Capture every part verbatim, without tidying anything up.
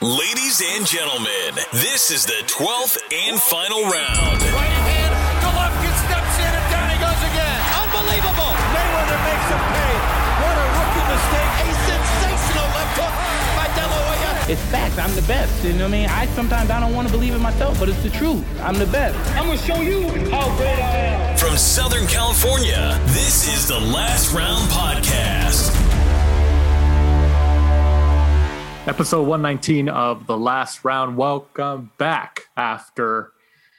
Ladies and gentlemen, this is the twelfth and final round. Right hand, Golovkin steps in and down he goes again. Unbelievable. Mayweather makes him pay. What a rookie mistake. A sensational left hook by De La Hoya. It's facts. I'm the best. You know what I mean? I sometimes I don't want to believe it myself, but it's the truth. I'm the best. I'm going to show you how great I am. From Southern California, this is the Last Round Podcast. Episode one nineteen of The Last Round. Welcome back after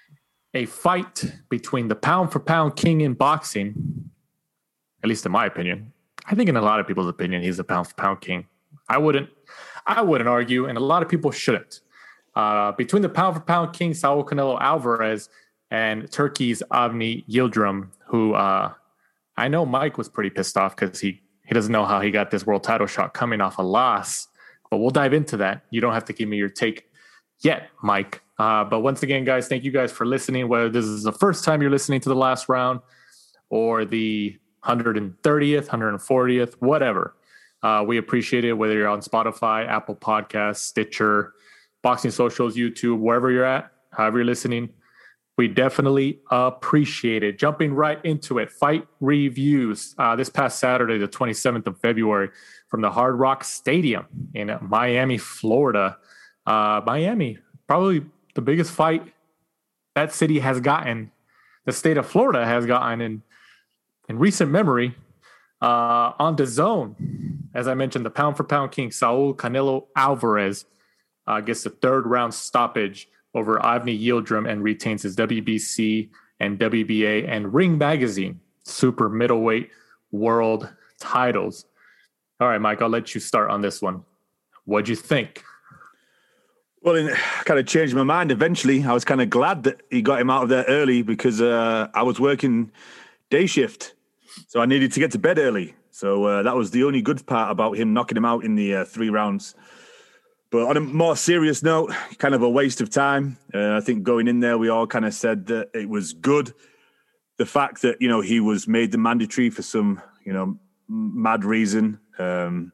a fight between the pound-for-pound king in boxing, at least in my opinion. I think in a lot of people's opinion, he's the pound-for-pound king. I wouldn't I wouldn't argue, and a lot of people shouldn't. Uh, between the pound-for-pound king, Saul Canelo Alvarez, and Turkey's Avni Yildirim, who uh, I know Mike was pretty pissed off because he, he doesn't know how he got this world title shot coming off a loss. But we'll dive into that. You don't have to give me your take yet, Mike. Uh, but once again, guys, thank you guys for listening. Whether this is the first time you're listening to The Last Round or the one hundred thirtieth, one hundred fortieth, whatever. Uh, we appreciate it, whether you're on Spotify, Apple Podcasts, Stitcher, Boxing Socials, YouTube, wherever you're at, however you're listening. We definitely appreciate it. Jumping right into it, fight reviews. Uh, this past Saturday, the twenty-seventh of February, from the Hard Rock Stadium in Miami, Florida. Uh, Miami, probably the biggest fight that city has gotten, the state of Florida has gotten in, in recent memory. Uh, on D A Z N, as I mentioned, the pound-for-pound king, Saul Canelo Alvarez, uh, gets the third round stoppage over Avni Yildirim and retains his W B C and W B A and Ring Magazine super middleweight world titles. All right, Mike, I'll let you start on this one. What'd you think? Well, it kind of changed my mind eventually. I was kind of glad that he got him out of there early because uh, I was working day shift, so I needed to get to bed early. So uh, that was the only good part about him knocking him out in the uh, three rounds. But on a more serious note, kind of a waste of time. Uh, I think going in there, we all kind of said that it was good. The fact that, you know, he was made the mandatory for some, you know, mad reason. Um,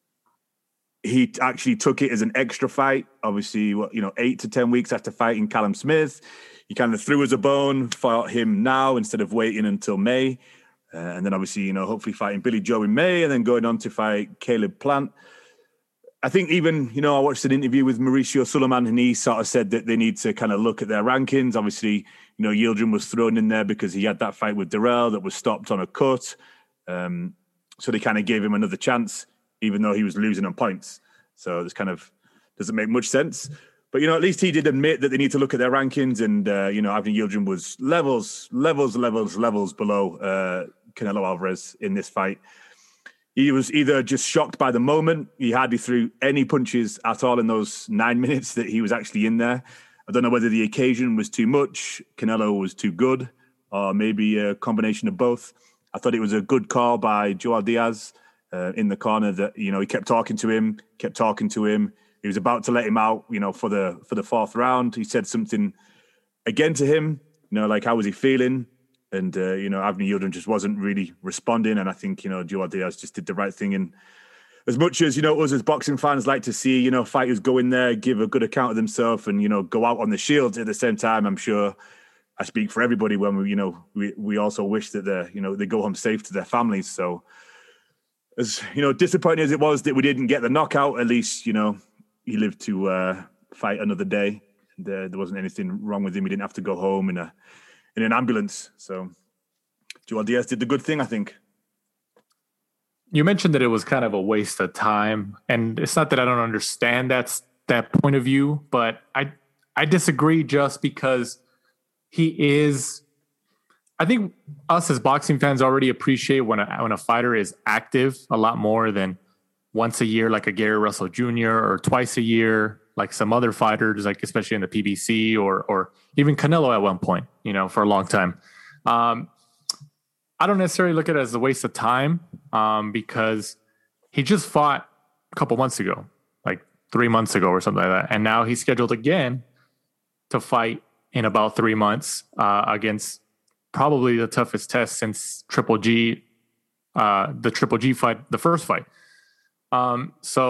he actually took it as an extra fight. Obviously, what, you know, eight to ten weeks after fighting Callum Smith, he kind of threw us a bone, fought him now instead of waiting until May. Uh, and then obviously, you know, hopefully fighting Billy Joe in May and then going on to fight Caleb Plant. I think even, you know, I watched an interview with Mauricio Suleiman and he sort of said that they need to kind of look at their rankings. Obviously, you know, Yildirim was thrown in there because he had that fight with Darrell that was stopped on a cut. Um, so they kind of gave him another chance, even though he was losing on points. So this kind of doesn't make much sense. But, you know, at least he did admit that they need to look at their rankings. And, uh, you know, Avni Yildirim was levels, levels, levels, levels below uh, Canelo Alvarez in this fight. He was either just shocked by the moment. He hardly threw any punches at all in those nine minutes that he was actually in there. I don't know whether the occasion was too much, Canelo was too good, or maybe a combination of both. I thought it was a good call by Joel Diaz uh, in the corner that, you know, he kept talking to him, kept talking to him. He was about to let him out, you know, for the for the fourth round. He said something again to him, you know, like, how was he feeling? And, uh, you know, Avni Yildirim just wasn't really responding. And I think, you know, Joel Diaz just did the right thing. And as much as, you know, us as boxing fans like to see, you know, fighters go in there, give a good account of themselves and, you know, go out on the shield at the same time, I'm sure I speak for everybody when we, you know, we, we also wish that, the you know, they go home safe to their families. So as, you know, disappointing as it was that we didn't get the knockout, at least, you know, he lived to uh, fight another day. And, uh, there wasn't anything wrong with him. He didn't have to go home in a, in an ambulance. So Joel Diaz did the good thing, I think. You mentioned that it was kind of a waste of time. And it's not that I don't understand that, that point of view, but I I disagree just because he is... I think us as boxing fans already appreciate when a, when a fighter is active a lot more than once a year, like a Gary Russell Junior, or twice a year, like some other fighters, like especially in the P B C or or even Canelo at one point, you know, for a long time. Um, I don't necessarily look at it as a waste of time um, because he just fought a couple months ago, like three months ago or something like that. And now he's scheduled again to fight in about three months uh, against probably the toughest test since Triple G, uh, the Triple G fight, the first fight. Um, so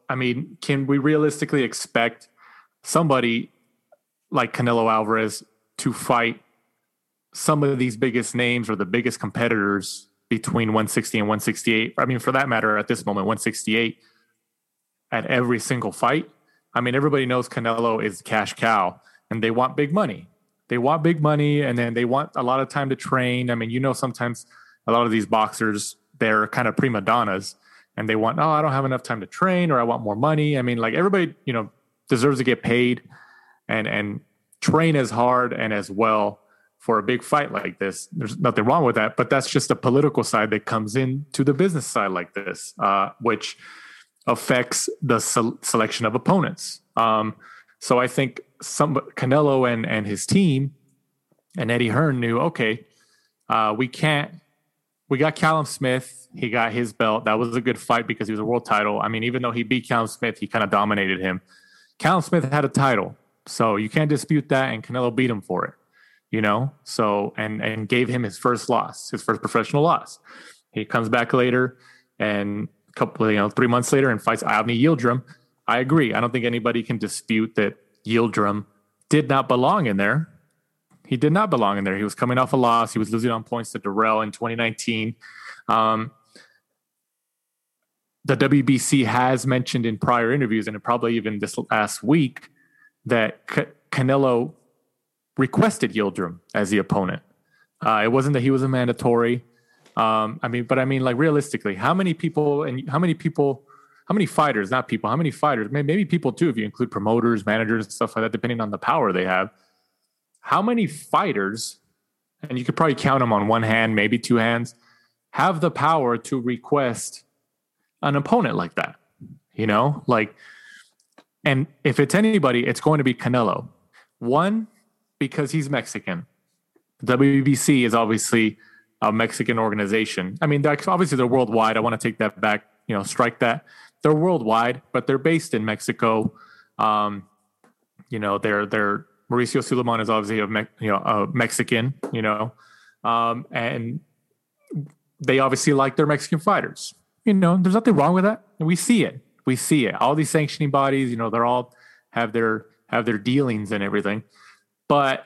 I mean, can we realistically expect somebody like Canelo Alvarez to fight some of these biggest names or the biggest competitors between one sixty and one sixty-eight? I mean, for that matter, at this moment, one sixty-eight at every single fight. I mean, everybody knows Canelo is cash cow and they want big money. They want big money and then they want a lot of time to train. I mean, you know, sometimes a lot of these boxers, they're kind of prima donnas and they want, oh, I don't have enough time to train or I want more money. I mean, like everybody, you know, deserves to get paid and, and train as hard and as well for a big fight like this. There's nothing wrong with that, but that's just a political side that comes into the business side like this, uh, which affects the se- selection of opponents. Um, so I think some Canelo and, and his team and Eddie Hearn knew, okay, uh, we can't, we got Callum Smith. He got his belt. That was a good fight because he was a world title. I mean, even though he beat Callum Smith, he kind of dominated him. Callum Smith had a title, so you can't dispute that. And Canelo beat him for it, you know? So, and, and gave him his first loss, his first professional loss. He comes back later and a couple, you know, three months later and fights Avni Yildirim. I agree. I don't think anybody can dispute that Yildirim did not belong in there. He did not belong in there. He was coming off a loss. He was losing on points to Durrell in twenty nineteen. Um, the W B C has mentioned in prior interviews, and probably even this last week, that C- Canelo requested Yildirim as the opponent. Uh, it wasn't that he was a mandatory. Um, I mean, but I mean, like realistically, how many people and how many people, how many fighters, not people, how many fighters, maybe people too, if you include promoters, managers, and stuff like that, depending on the power they have. How many fighters, and you could probably count them on one hand, maybe two hands, have the power to request an opponent like that? You know, like, and if it's anybody, it's going to be Canelo. One, because he's Mexican. The W B C is obviously a Mexican organization. I mean, obviously they're worldwide. I want to take that back, you know, strike that. They're worldwide, but they're based in Mexico. Um, you know, they're, they're, Mauricio Suleiman is obviously a Me- you know a Mexican, you know, um, and they obviously like their Mexican fighters. You know, there's nothing wrong with that. And we see it. We see it. All these sanctioning bodies, you know, they're all have their have their dealings and everything. But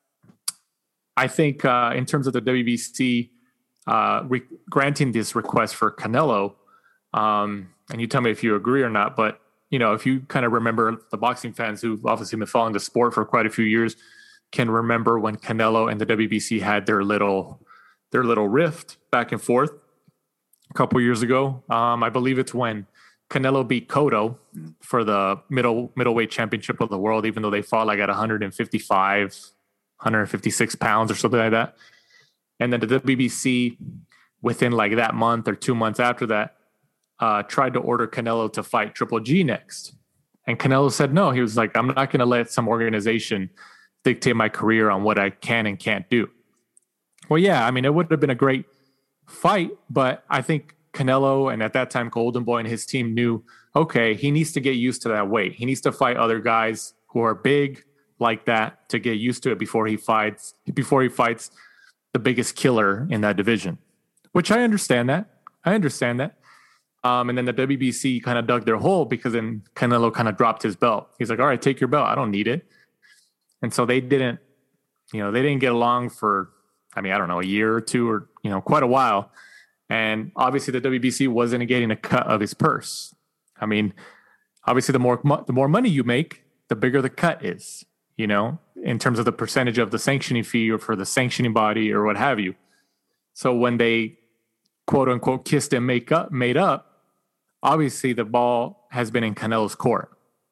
I think uh, in terms of the W B C uh, re- granting this request for Canelo, um, and you tell me if you agree or not, but you know, if you kind of remember, the boxing fans who've obviously been following the sport for quite a few years can remember when Canelo and the W B C had their little their little rift back and forth a couple years ago. Um, I believe it's when Canelo beat Cotto for the middle middleweight championship of the world, even though they fought like at one fifty-five, one fifty-six pounds or something like that. And then the W B C, within like that month or two months after that, Uh, tried to order Canelo to fight Triple G next. And Canelo said no. He was like, I'm not going to let some organization dictate my career on what I can and can't do. Well, yeah, I mean, it would have been a great fight, but I think Canelo and at that time Golden Boy and his team knew, okay, he needs to get used to that weight. He needs to fight other guys who are big like that to get used to it before he fights, before he fights the biggest killer in that division, which I understand that. I understand that. Um, and then the W B C kind of dug their hole because then Canelo kind of dropped his belt. He's like, all right, take your belt. I don't need it. And so they didn't, you know, they didn't get along for, I mean, I don't know, a year or two or, you know, quite a while. And obviously the W B C wasn't getting a cut of his purse. I mean, obviously the more, the more money you make, the bigger the cut is, you know, in terms of the percentage of the sanctioning fee or for the sanctioning body or what have you. So when they quote unquote kissed and make up, made up, obviously the ball has been in Canelo's court.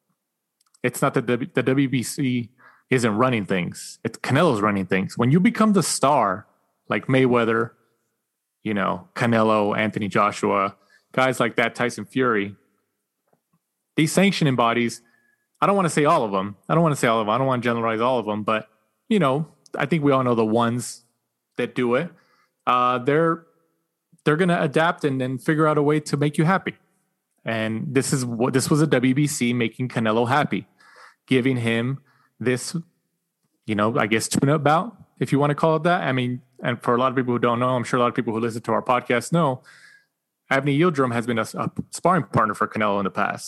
It's not that the, the W B C isn't running things. It's Canelo's running things. When you become the star, like Mayweather, you know, Canelo, Anthony Joshua, guys like that, Tyson Fury, these sanctioning bodies, I don't want to say all of them. I don't want to say all of them. I don't want to generalize all of them, but, you know, I think we all know the ones that do it. Uh, they're they're going to adapt and then figure out a way to make you happy. And this is what this was a W B C making Canelo happy, giving him this, you know, I guess tune-up bout, if you want to call it that. I mean, and for a lot of people who don't know, I'm sure a lot of people who listen to our podcast know, Avni Yildirim has been a, a sparring partner for Canelo in the past.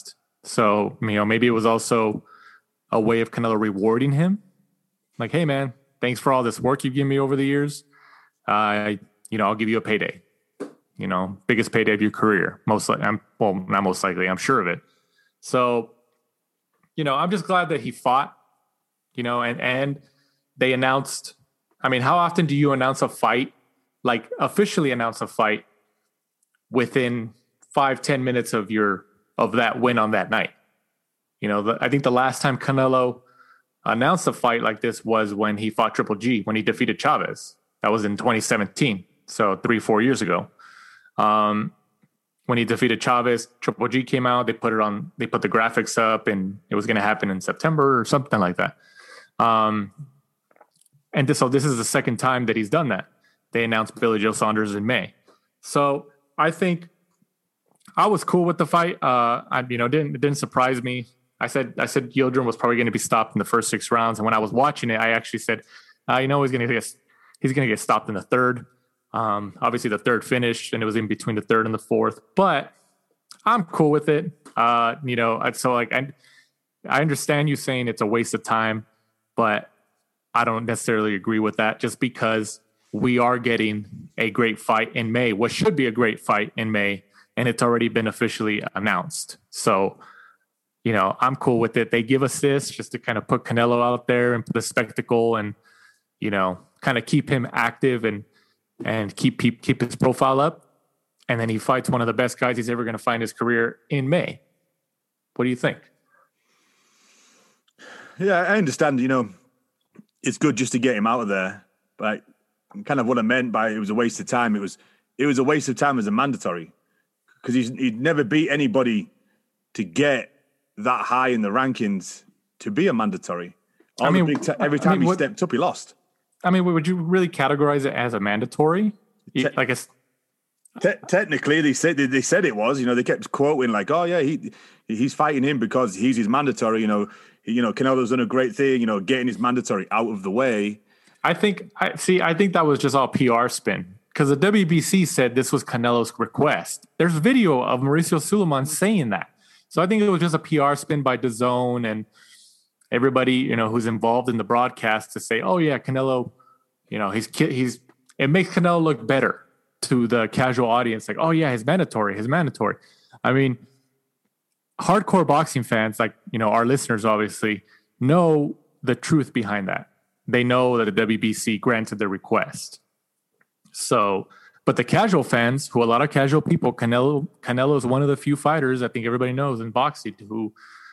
So, you know, maybe it was also a way of Canelo rewarding him. Like, hey, man, thanks for all this work you've given me over the years. Uh, you know, I'll give you a payday. You know, biggest payday of your career. Most likely, I'm well, not most likely, I'm sure of it. So, you know, I'm just glad that he fought, you know, and, and they announced, I mean, how often do you announce a fight, like officially announce a fight within five, ten minutes of your, of that win on that night? You know, the, I think the last time Canelo announced a fight like this was when he fought Triple G, when he defeated Chavez. That was in twenty seventeen. So three, four years ago. Um, when he defeated Chavez, Triple G came out, they put it on, they put the graphics up, and it was going to happen in September or something like that. Um, and this, so this is the second time that he's done that. They announced Billy Joe Saunders in May. So I think I was cool with the fight. Uh, I, you know, didn't, it didn't surprise me. I said, I said Yildirim was probably going to be stopped in the first six rounds. And when I was watching it, I actually said, uh, you know, he's going to get, he's going to get stopped in the third. Um, obviously the third finished, and it was in between the third and the fourth, but I'm cool with it. Uh, you know, so like, I, I understand you saying it's a waste of time, but I don't necessarily agree with that, just because we are getting a great fight in May, what should be a great fight in May, and it's already been officially announced. So, you know, I'm cool with it. They give us this just to kind of put Canelo out there and put a spectacle, and, you know, kind of keep him active and, and keep, keep, keep his profile up. And then he fights one of the best guys he's ever going to fight in his career in May. What do you think? Yeah, I understand, you know, it's good just to get him out of there. But kind of what I meant by it was a waste of time. It was, it was a waste of time as a mandatory, because he's, he'd never beat anybody to get that high in the rankings to be a mandatory. All I mean, the big t- every time I mean, he what, stepped up, he lost. I mean, would you really categorize it as a mandatory? Te- like a, te- technically, they said they, they said it was. You know, they kept quoting like, "Oh yeah, he he's fighting him because he's his mandatory." You know, he, you know, Canelo's done a great thing. You know, getting his mandatory out of the way. I think. I see. I think that was just all P R spin, because the W B C said this was Canelo's request. There's video of Mauricio Sulaiman saying that. So I think it was just a P R spin by DAZN and everybody, you know, who's involved in the broadcast to say, oh yeah, Canelo, you know, he's, he's, it makes Canelo look better to the casual audience. Like, oh yeah, he's mandatory, he's mandatory. I mean, hardcore boxing fans, like, you know, our listeners obviously know the truth behind that. They know that the W B C granted the request. So, but the casual fans, who a lot of casual people, Canelo, Canelo is one of the few fighters I think everybody knows in boxing who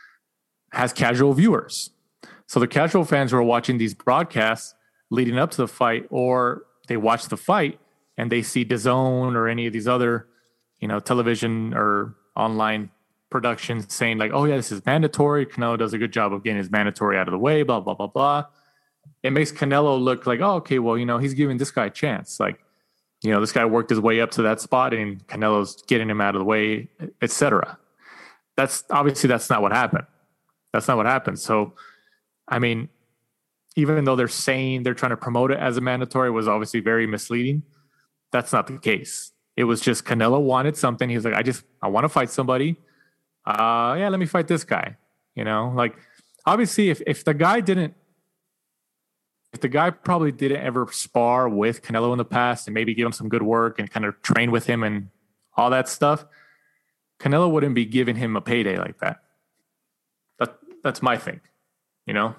has casual viewers. So the casual fans who are watching these broadcasts leading up to the fight, or they watch the fight and they see DAZN or any of these other, you know, television or online productions saying like, oh yeah, this is mandatory. Canelo does a good job of getting his mandatory out of the way, blah, blah, blah, blah. It makes Canelo look like, oh, okay, well, you know, he's giving this guy a chance. Like, you know, this guy worked his way up to that spot and Canelo's getting him out of the way, et cetera. That's obviously that's not what happened. That's not what happened. So, I mean, even though they're saying they're trying to promote it as a mandatory, was obviously very misleading. That's not the case. It was just Canelo wanted something. He was like, I just, I want to fight somebody. Uh, yeah, let me fight this guy. You know, like, obviously if, if the guy didn't, if the guy probably didn't ever spar with Canelo in the past and maybe give him some good work and kind of train with him and all that stuff, Canelo wouldn't be giving him a payday like that. That that's my thing, you know?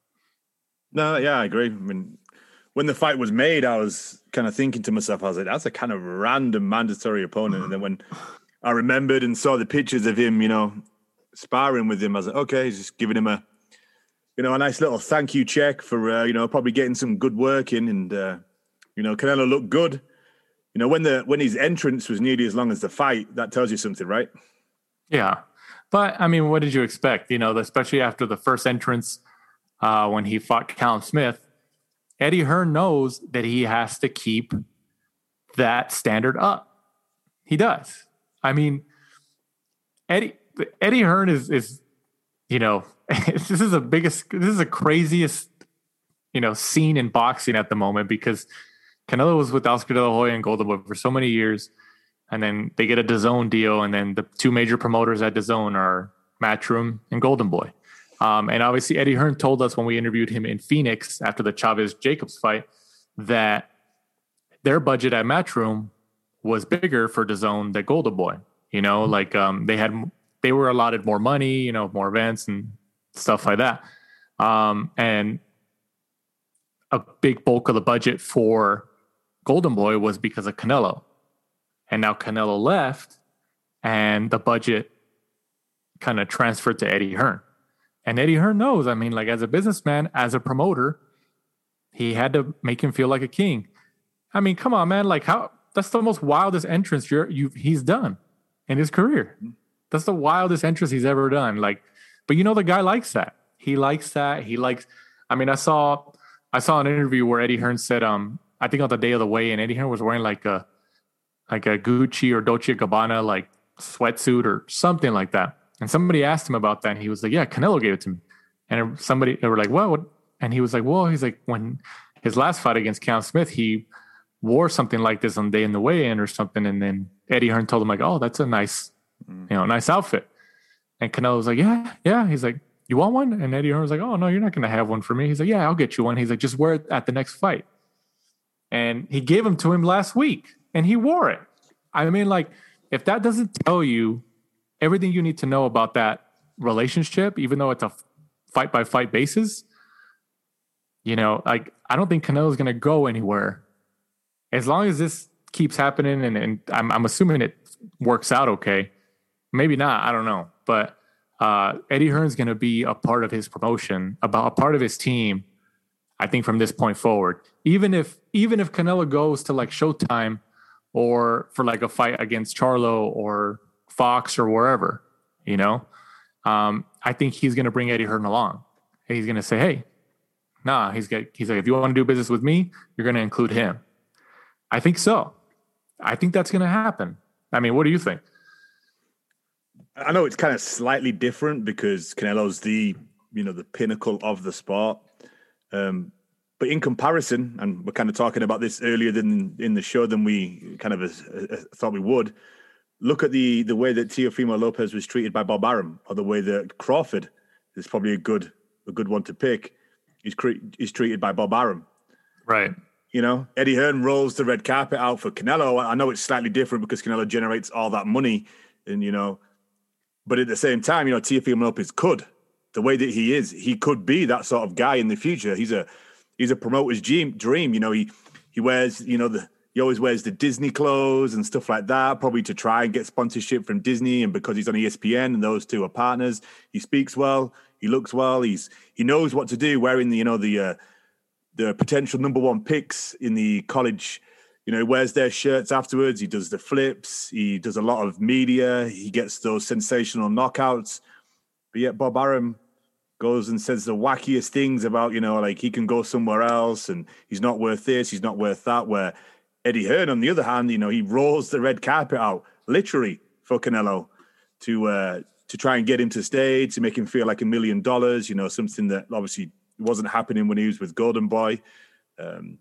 No, yeah, I agree. I mean, when the fight was made, I was kind of thinking to myself, I was like, that's a kind of random mandatory opponent. And then when I remembered and saw the pictures of him, you know, sparring with him, I was like, okay, he's just giving him a, you know, a nice little thank you check for, uh, you know, probably getting some good work in. And, uh, you know, Canelo looked good. You know, when the when his entrance was nearly as long as the fight, that tells you something, right? Yeah. But, I mean, what did you expect? You know, especially after the first entrance uh, when he fought Callum Smith, Eddie Hearn knows that he has to keep that standard up. He does. I mean, Eddie Eddie Hearn is, is you know, this is the biggest, this is the craziest, you know, scene in boxing at the moment, because Canelo was with Oscar De La Hoya and Golden Boy for so many years. And then they get a DAZN deal. And then the two major promoters at DAZN are Matchroom, and Golden Boy. Um, and obviously, Eddie Hearn told us when we interviewed him in Phoenix after the Chavez-Jacobs fight that their budget at Matchroom was bigger for DAZN than Golden Boy. You know, like um, they had they were allotted more money, you know, more events and stuff like that. Um, and a big bulk of the budget for Golden Boy was because of Canelo. And now Canelo left, and the budget kind of transferred to Eddie Hearn. And Eddie Hearn knows, I mean, like as a businessman, as a promoter, he had to make him feel like a king. I mean, come on, man. Like how, that's the most wildest entrance you're, you he's done in his career. That's the wildest entrance he's ever done. Like, but you know, the guy likes that. He likes that. He likes, I mean, I saw, I saw an interview where Eddie Hearn said, um, I think on the day of the weigh-in, Eddie Hearn was wearing like a, like a Gucci or Dolce and Gabbana, like sweatsuit or something like that. And somebody asked him about that, and he was like, yeah, Canelo gave it to me. And somebody, they were like, well, what? And he was like, well, he's like, when his last fight against Callum Smith, he wore something like this on the day in the weigh-in or something. And then Eddie Hearn told him like, oh, that's a nice, you know, nice outfit. And Canelo was like, yeah, yeah. He's like, you want one? And Eddie Hearn was like, oh, no, you're not going to have one for me. He's like, yeah, I'll get you one. He's like, just wear it at the next fight. And he gave them to him last week, and he wore it. I mean, like, if that doesn't tell you everything you need to know about that relationship, even though it's a fight by fight basis, you know, like, I don't think Canelo's going to go anywhere as long as this keeps happening. And, and I'm, I'm assuming it works out okay. Maybe not. I don't know. But uh, Eddie Hearn's going to be a part of his promotion, about a part of his team, I think, from this point forward. Even if even if Canelo goes to like Showtime or for like a fight against Charlo or Fox or wherever, you know, um, I think he's going to bring Eddie Hearn along. He's going to say, hey, nah, he's got, he's like, if you want to do business with me, you're going to include him. I think so. I think that's going to happen. I mean, what do you think? I know it's kind of slightly different because Canelo's the, you know, the pinnacle of the sport. Um, but in comparison, and we're kind of talking about this earlier than in the show than we kind of uh, uh, thought we would, look at the the way that Teofimo Lopez was treated by Bob Arum, or the way that Crawford is probably a good a good one to pick. He's, cre- he's treated by Bob Arum. Right. You know, Eddie Hearn rolls the red carpet out for Canelo. I know it's slightly different because Canelo generates all that money, and, you know, but at the same time, you know, Teofimo Lopez could. The way that he is, he could be that sort of guy in the future. He's a he's a promoter's dream. You know, he he wears, you know, the he always wears the Disney clothes and stuff like that, probably to try and get sponsorship from Disney. And because he's on E S P N and those two are partners, he speaks well, he looks well, he's he knows what to do. Wearing the you know the uh, the potential number one picks in the college, you know, he wears their shirts afterwards. He does the flips. He does a lot of media. He gets those sensational knockouts. But yet Bob Arum goes and says the wackiest things about, you know, like he can go somewhere else and he's not worth this, he's not worth that. Where Eddie Hearn, on the other hand, you know, he rolls the red carpet out literally for Canelo to uh, to try and get him to stay, to make him feel like a million dollars, you know, something that obviously wasn't happening when he was with Golden Boy. Um,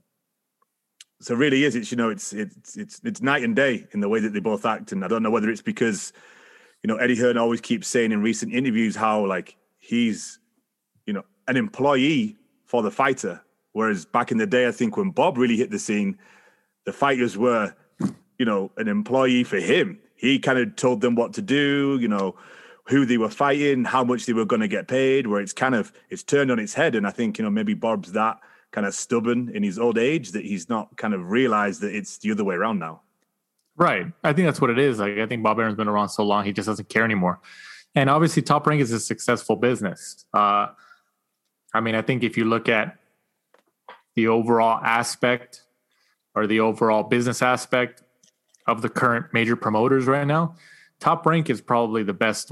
so really is, it's, you know, it's, it's, it's, it's night and day in the way that they both act. And I don't know whether it's because, you know, Eddie Hearn always keeps saying in recent interviews how like he's, you know, an employee for the fighter. Whereas back in the day, I think when Bob really hit the scene, the fighters were, you know, an employee for him. He kind of told them what to do, you know, who they were fighting, how much they were going to get paid, where it's kind of, it's turned on its head. And I think, you know, maybe Bob's that kind of stubborn in his old age that he's not kind of realized that it's the other way around now. Right. I think that's what it is. Like, I think Bob Arum's been around so long, he just doesn't care anymore. And obviously Top Rank is a successful business. Uh, I mean, I think if you look at the overall aspect or the overall business aspect of the current major promoters right now, Top Rank is probably the best,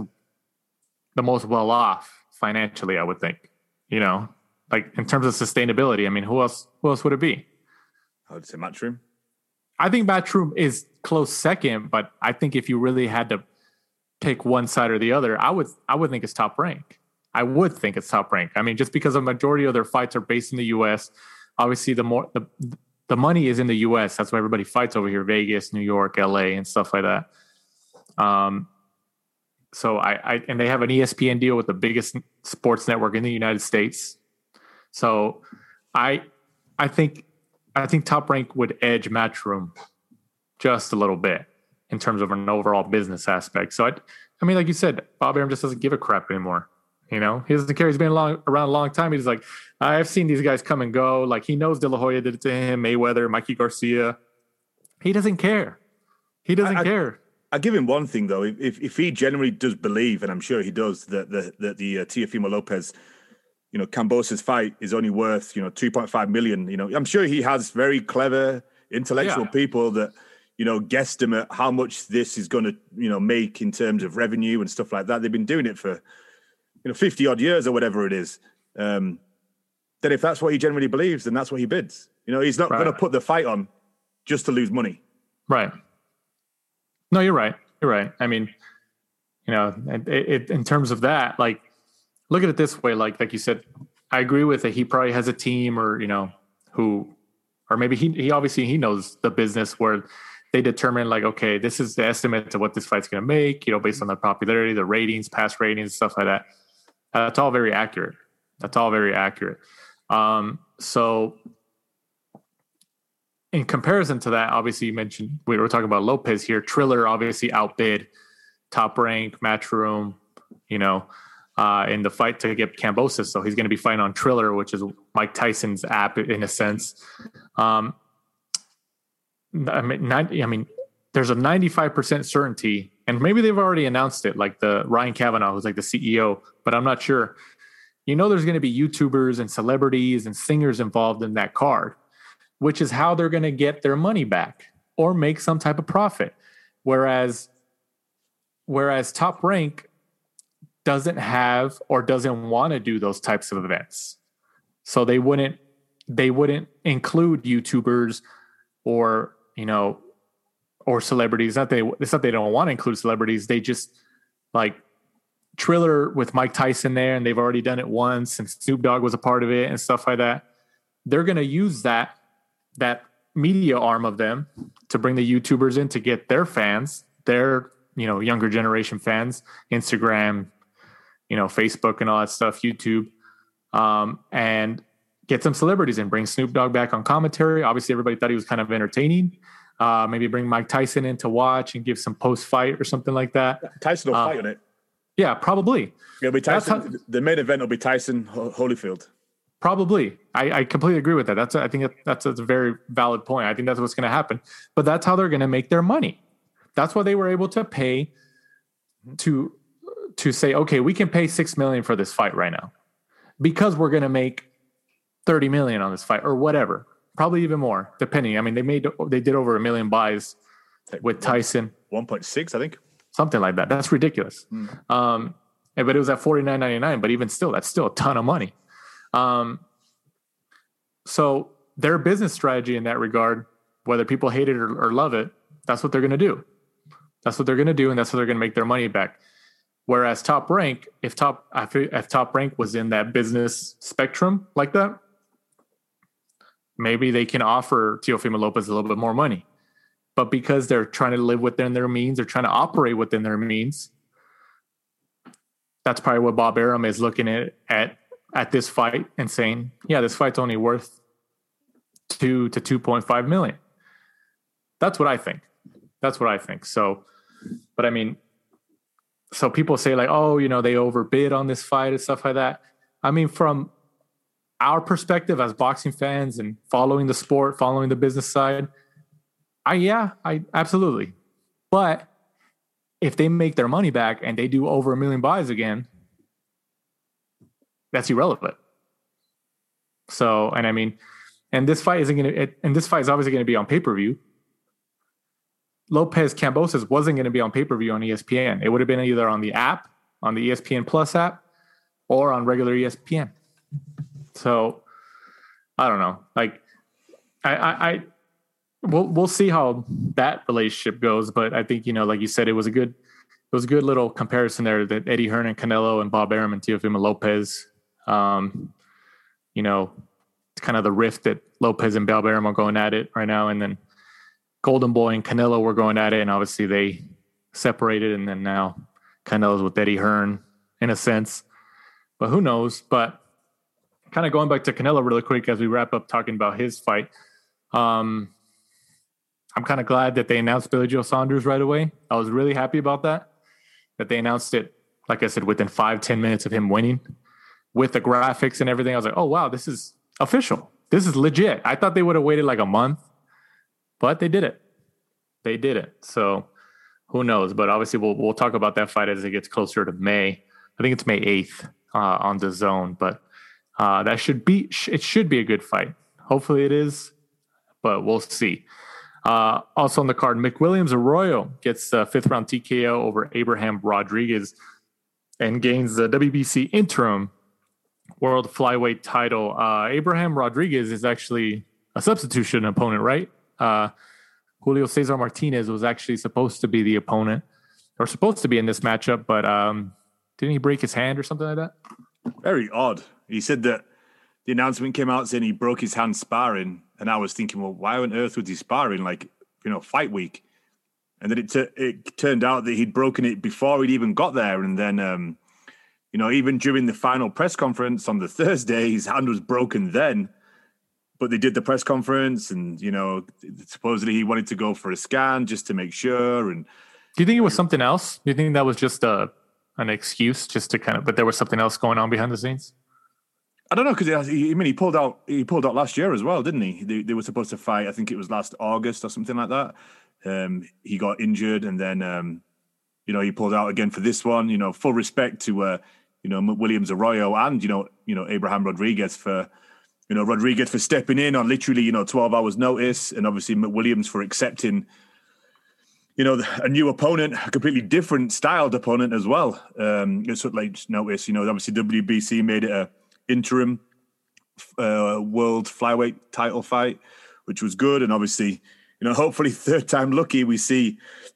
the most well-off financially, I would think, you know, like in terms of sustainability. I mean, who else, who else would it be? I would say Matchroom. I think Matchroom is close second, but I think if you really had to pick one side or the other, I would, I would think it's Top Rank. I would think it's Top Rank. I mean, just because a majority of their fights are based in the U S, obviously the more, the, the money is in the U S. That's why everybody fights over here, Vegas, New York, L A, and stuff like that. Um, so I, I and they have an E S P N deal with the biggest sports network in the United States. So I I think I think Top Rank would edge Matchroom just a little bit in terms of an overall business aspect. So I I mean, like you said, Bob Arum just doesn't give a crap anymore. You know, he doesn't care. He's been along, around a long time. He's like, I've seen these guys come and go. Like, he knows De La Hoya did it to him, Mayweather, Mikey Garcia. He doesn't care. He doesn't I, care. I give him one thing though. If if he generally does believe, and I'm sure he does, that the that the uh, Teofimo Lopez, you know, Kambosos fight is only worth, you know, two point five million. You know, I'm sure he has very clever, intellectual Yeah. people that, you know, guesstimate how much this is going to, you know, make in terms of revenue and stuff like that. They've been doing it for, you know, fifty odd years or whatever it is. Um, then if that's what he generally believes, then that's what he bids. You know, he's not Right. going to put the fight on just to lose money. Right. No, you're right. You're right. I mean, you know, it, it, in terms of that, like, look at it this way. Like, like you said, I agree with it. He probably has a team, or, you know, who, or maybe he, he obviously he knows the business where they determine, like, okay, this is the estimate to what this fight's going to make, you know, based on the popularity, the ratings, past ratings, stuff like that. Uh, that's all very accurate. That's all very accurate. Um, so in comparison to that, obviously you mentioned, we were talking about Lopez here. Triller obviously outbid Top Rank, Matchroom, you know, uh, in the fight to get Kambosos. So he's going to be fighting on Triller, which is Mike Tyson's app in a sense. Um, I mean, ninety, I mean, there's a ninety-five percent certainty, and maybe they've already announced it, like the Ryan Kavanaugh, who's like the C E O, but I'm not sure. You know, there's going to be YouTubers and celebrities and singers involved in that card, which is how they're going to get their money back or make some type of profit. Whereas, whereas Top Rank doesn't have or doesn't want to do those types of events. So they wouldn't, they wouldn't include YouTubers or, you know, or celebrities. Not they, it's not they don't want to include celebrities. They just, like, Triller with Mike Tyson there, and they've already done it once, and Snoop Dogg was a part of it and stuff like that. They're going to use that that media arm of them to bring the YouTubers in to get their fans, their, you know, younger generation fans, Instagram, you know, Facebook and all that stuff, YouTube, um, and get some celebrities in, bring Snoop Dogg back on commentary. Obviously, everybody thought he was kind of entertaining. Uh, maybe bring Mike Tyson in to watch and give some post-fight or something like that. Tyson will Um, fight on it. Yeah, probably. It'll be Tyson. That's how- the main event will be Tyson Holyfield. Probably. I, I completely agree with that. That's I think that, that's a very valid point. I think that's what's going to happen. But that's how they're going to make their money. That's why they were able to pay to to say, okay, we can pay six million for this fight right now because we're going to make thirty million on this fight or whatever. Probably even more, depending. I mean, they made they did over a million buys with Tyson. one point six, I think. Something like that. That's ridiculous. Mm. Um, and- but it was at forty-nine ninety-nine. But even still, that's still a ton of money. Um, so their business strategy in that regard, whether people hate it or, or love it, that's what they're going to do. That's what they're going to do, and that's how they're going to make their money back. Whereas Top Rank, if Top if Top Rank was in that business spectrum like that, maybe they can offer Teofimo Lopez a little bit more money. But because they're trying to live within their means, they're trying to operate within their means. That's probably what Bob Arum is looking at at at this fight and saying, yeah, this fight's only worth two to two point five million. That's what I think. That's what I think. So, but I mean, so people say like, oh, you know, they overbid on this fight and stuff like that. I mean, from our perspective as boxing fans and following the sport, following the business side, I, yeah, I absolutely. But if they make their money back and they do over a million buys again, that's irrelevant. So, and I mean, and this fight isn't going to, and this fight is obviously going to be on pay-per-view. Lopez Kambosos wasn't going to be on pay-per-view on E S P N. It would have been either on the app, on the E S P N Plus app, or on regular E S P N. So, I don't know. Like, I, I, I we'll we'll see how that relationship goes. But I think, you know, like you said, it was a good, it was a good little comparison there that Eddie Hearn and Canelo and Bob Arum and Teofimo Lopez. Um, you know, it's kind of the rift that Lopez and Bob Arum are going at it right now, and then Golden Boy and Canelo were going at it, and obviously they separated, and then now Canelo's with Eddie Hearn in a sense, but who knows? But kind of going back to Canelo really quick as we wrap up talking about his fight. Um, I'm kind of glad that they announced Billy Joe Saunders right away. I was really happy about that, that they announced it, like I said, within five, ten minutes of him winning with the graphics and everything. I was like, oh, wow, this is official. This is legit. I thought they would have waited like a month, but they did it. They did it. So who knows? But obviously we'll we'll talk about that fight as it gets closer to May. I think it's May eighth uh, on the Zone, but uh, that should be, it should be a good fight. Hopefully it is, but we'll see. Uh, also on the card, McWilliams Arroyo gets a fifth round T K O over Abraham Rodriguez and gains the W B C interim world flyweight title. Uh, Abraham Rodriguez is actually a substitution opponent, right? Uh, Julio Cesar Martinez was actually supposed to be the opponent or supposed to be in this matchup, but um, didn't he break his hand or something like that? Very odd. He said that the announcement came out saying he broke his hand sparring, and I was thinking, well, why on earth was he sparring, like, you know, fight week? And then it t- it turned out that he'd broken it before he'd even got there, and then, um, you know, even during the final press conference on the Thursday, his hand was broken then. But they did the press conference, and, you know, supposedly he wanted to go for a scan just to make sure. And do you think it was something else? Do you think that was just a an excuse, just to kind of? But there was something else going on behind the scenes. I don't know, because I mean, he pulled out. He pulled out last year as well, didn't he? They, they were supposed to fight. I think it was last August or something like that. Um, he got injured, and then um, you know, he pulled out again for this one. You know, full respect to uh, you know, Williams Arroyo and you know, you know, Abraham Rodriguez for. You know, Rodriguez for stepping in on literally, you know, twelve hours notice, and obviously McWilliams for accepting, you know, a new opponent, a completely different styled opponent as well. Um, it's sort of like notice, you know, obviously W B C made it a interim uh, world flyweight title fight, which was good. And obviously, you know, hopefully third time lucky, we see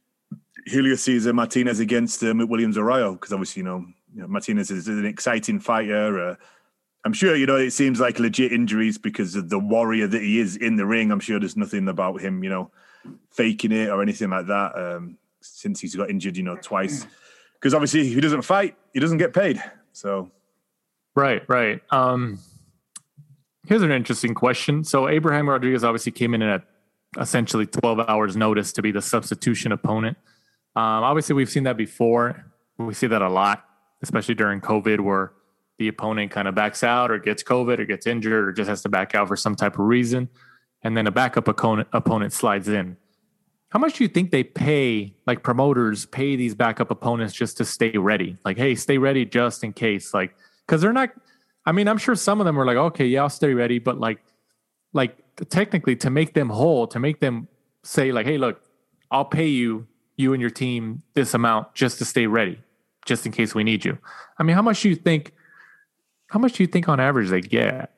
Julio Cesar Martinez against uh, McWilliams Arroyo, because obviously, you know, you know, Martinez is an exciting fighter. Uh, I'm sure, you know, it seems like legit injuries because of the warrior that he is in the ring. I'm sure there's nothing about him, you know, faking it or anything like that um, since he's got injured, you know, twice. Because obviously if he doesn't fight, he doesn't get paid. So, Right, right. Um, here's an interesting question. So Abraham Rodriguez obviously came in at essentially twelve hours notice to be the substitution opponent. Um, obviously we've seen that before. We see that a lot, especially during COVID, where the opponent kind of backs out or gets COVID or gets injured or just has to back out for some type of reason. And then a backup opponent, opponent slides in. How much do you think they pay, like promoters pay these backup opponents just to stay ready? Like, hey, stay ready just in case. Like, because they're not, I mean, I'm sure some of them are like, okay, yeah, I'll stay ready. But like, like technically to make them whole, to make them say like, hey, look, I'll pay you, you and your team this amount just to stay ready, just in case we need you. I mean, how much do you think, How much do you think on average they get?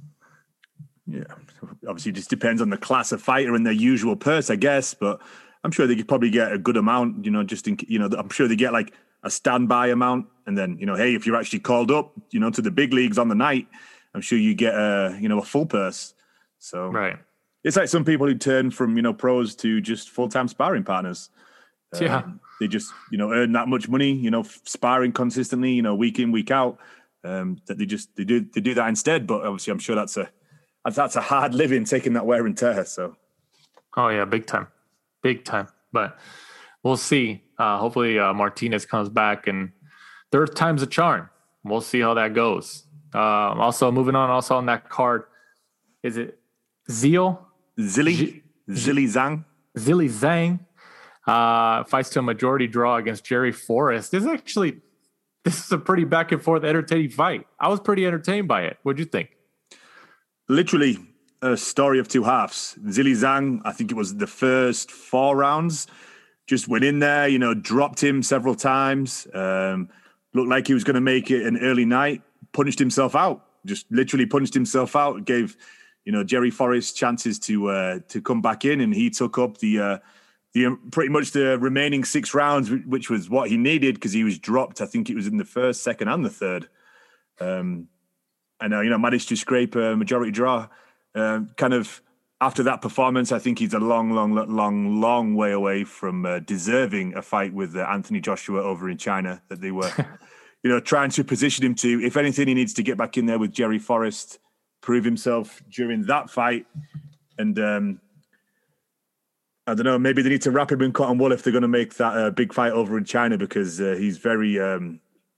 Yeah, obviously it just depends on the class of fighter and their usual purse, I guess. But I'm sure they could probably get a good amount, you know, just in, you know, I'm sure they get like a standby amount. And then, you know, hey, if you're actually called up, you know, to the big leagues on the night, I'm sure you get a, you know, a full purse. So right. It's like some people who turn from, you know, pros to just full-time sparring partners. Yeah. Um, they just, you know, earn that much money, you know, sparring consistently, you know, week in, week out. Um, that they just they do they do that instead, but obviously I'm sure that's a that's a hard living taking that wear and tear. So, oh yeah, big time, big time. But we'll see. Uh, hopefully uh, Martinez comes back and third time's a charm. We'll see how that goes. Uh, also moving on, also on that card, is it Zeal Zilly G- Zilly Zhang Zilly Zhang uh, fights to a majority draw against Jerry Forrest. This is actually. This is a pretty back and forth entertaining fight. I was pretty entertained by it. What'd you think? Literally a story of two halves. Zilly Zhang, I think it was the first four rounds, just went in there, you know, dropped him several times. Um, looked like he was going to make it an early night, punched himself out, just literally punched himself out, gave, you know, Jerry Forrest chances to uh, to come back in, and he took up the uh, the pretty much the remaining six rounds, which was what he needed because he was dropped. I think it was in the first, second, and the third. Um, and uh, you know, managed to scrape a majority draw. Um, kind of, after that performance, I think he's a long, long, long, long way away from uh, deserving a fight with uh, Anthony Joshua over in China that they were, you know, trying to position him to. If anything, he needs to get back in there with Jerry Forrest, prove himself during that fight. And um, I don't know, maybe they need to wrap him in cotton wool if they're going to make that uh, big fight over in China, because uh, he's very um,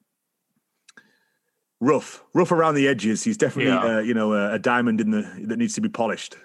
rough, rough around the edges. He's definitely, yeah. uh, you know, a, a diamond in the that needs to be polished.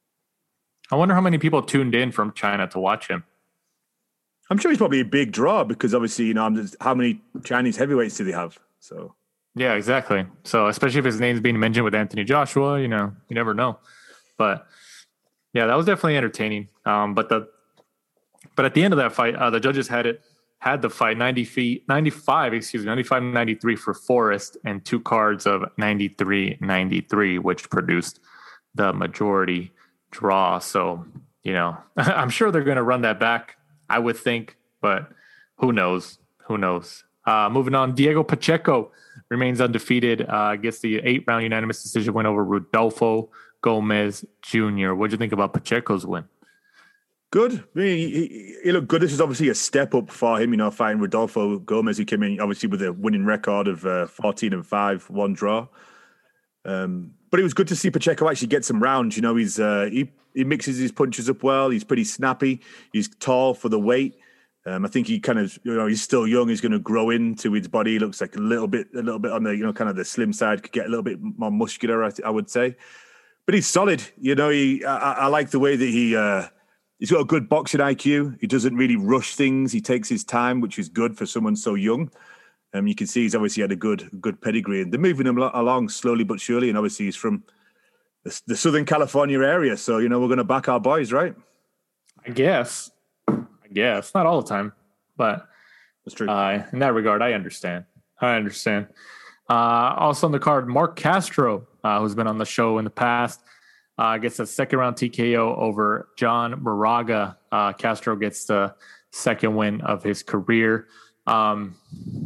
I wonder how many people tuned in from China to watch him. I'm sure he's probably a big draw because obviously, you know, how many Chinese heavyweights do they have? So yeah, exactly. So especially if his name's being mentioned with Anthony Joshua, you know, you never know. But yeah, that was definitely entertaining. Um, but the but at the end of that fight, uh, the judges had it had the fight ninety feet, ninety-five, excuse me, ninety-five ninety-three for Forrest, and two cards of ninety-three ninety-three, which produced the majority draw. So, you know, I'm sure they're going to run that back, I would think, but who knows? Who knows? Uh, moving on, Diego Pacheco remains undefeated, uh, gets the eight-round unanimous decision win over Rodolfo Gomez Junior What do you think about Pacheco's win? Good. I mean, he, he looked good. This is obviously a step up for him, you know, fighting Rodolfo Gomez, who came in obviously with a winning record of uh, fourteen and five, one draw. Um, but it was good to see Pacheco actually get some rounds. You know, he's uh, he he mixes his punches up well. He's pretty snappy. He's tall for the weight. Um, I think he kind of, you know, he's still young. He's going to grow into his body. He looks like a little bit, a little bit on the, you know, kind of the slim side. Could get a little bit more muscular, I, I would say. But he's solid. You know, he I, I like the way that he uh, he's got a good boxing I Q. He doesn't really rush things. He takes his time, which is good for someone so young. Um, you can see he's obviously had a good good pedigree, and they're moving him along slowly but surely. And obviously he's from the, the Southern California area, so you know we're going to back our boys, right? I guess. I guess not all the time, but that's true. Uh, in that regard, I understand. I understand. Uh, also on the card, Mark Castro, uh, who's been on the show in the past, uh, gets a second round T K O over John Moraga. Uh, Castro gets the second win of his career. Um,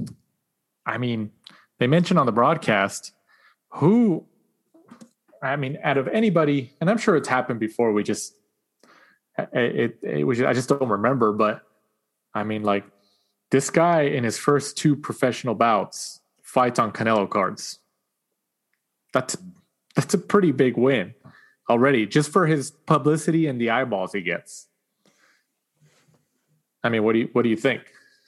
I mean, they mentioned on the broadcast who, I mean, out of anybody, and I'm sure it's happened before. We just, it, it, it was, I just don't remember. But I mean, like this guy in his first two professional bouts fights on Canelo cards. That's that's a pretty big win already, just for his publicity and the eyeballs he gets. I mean, what do you what do you think?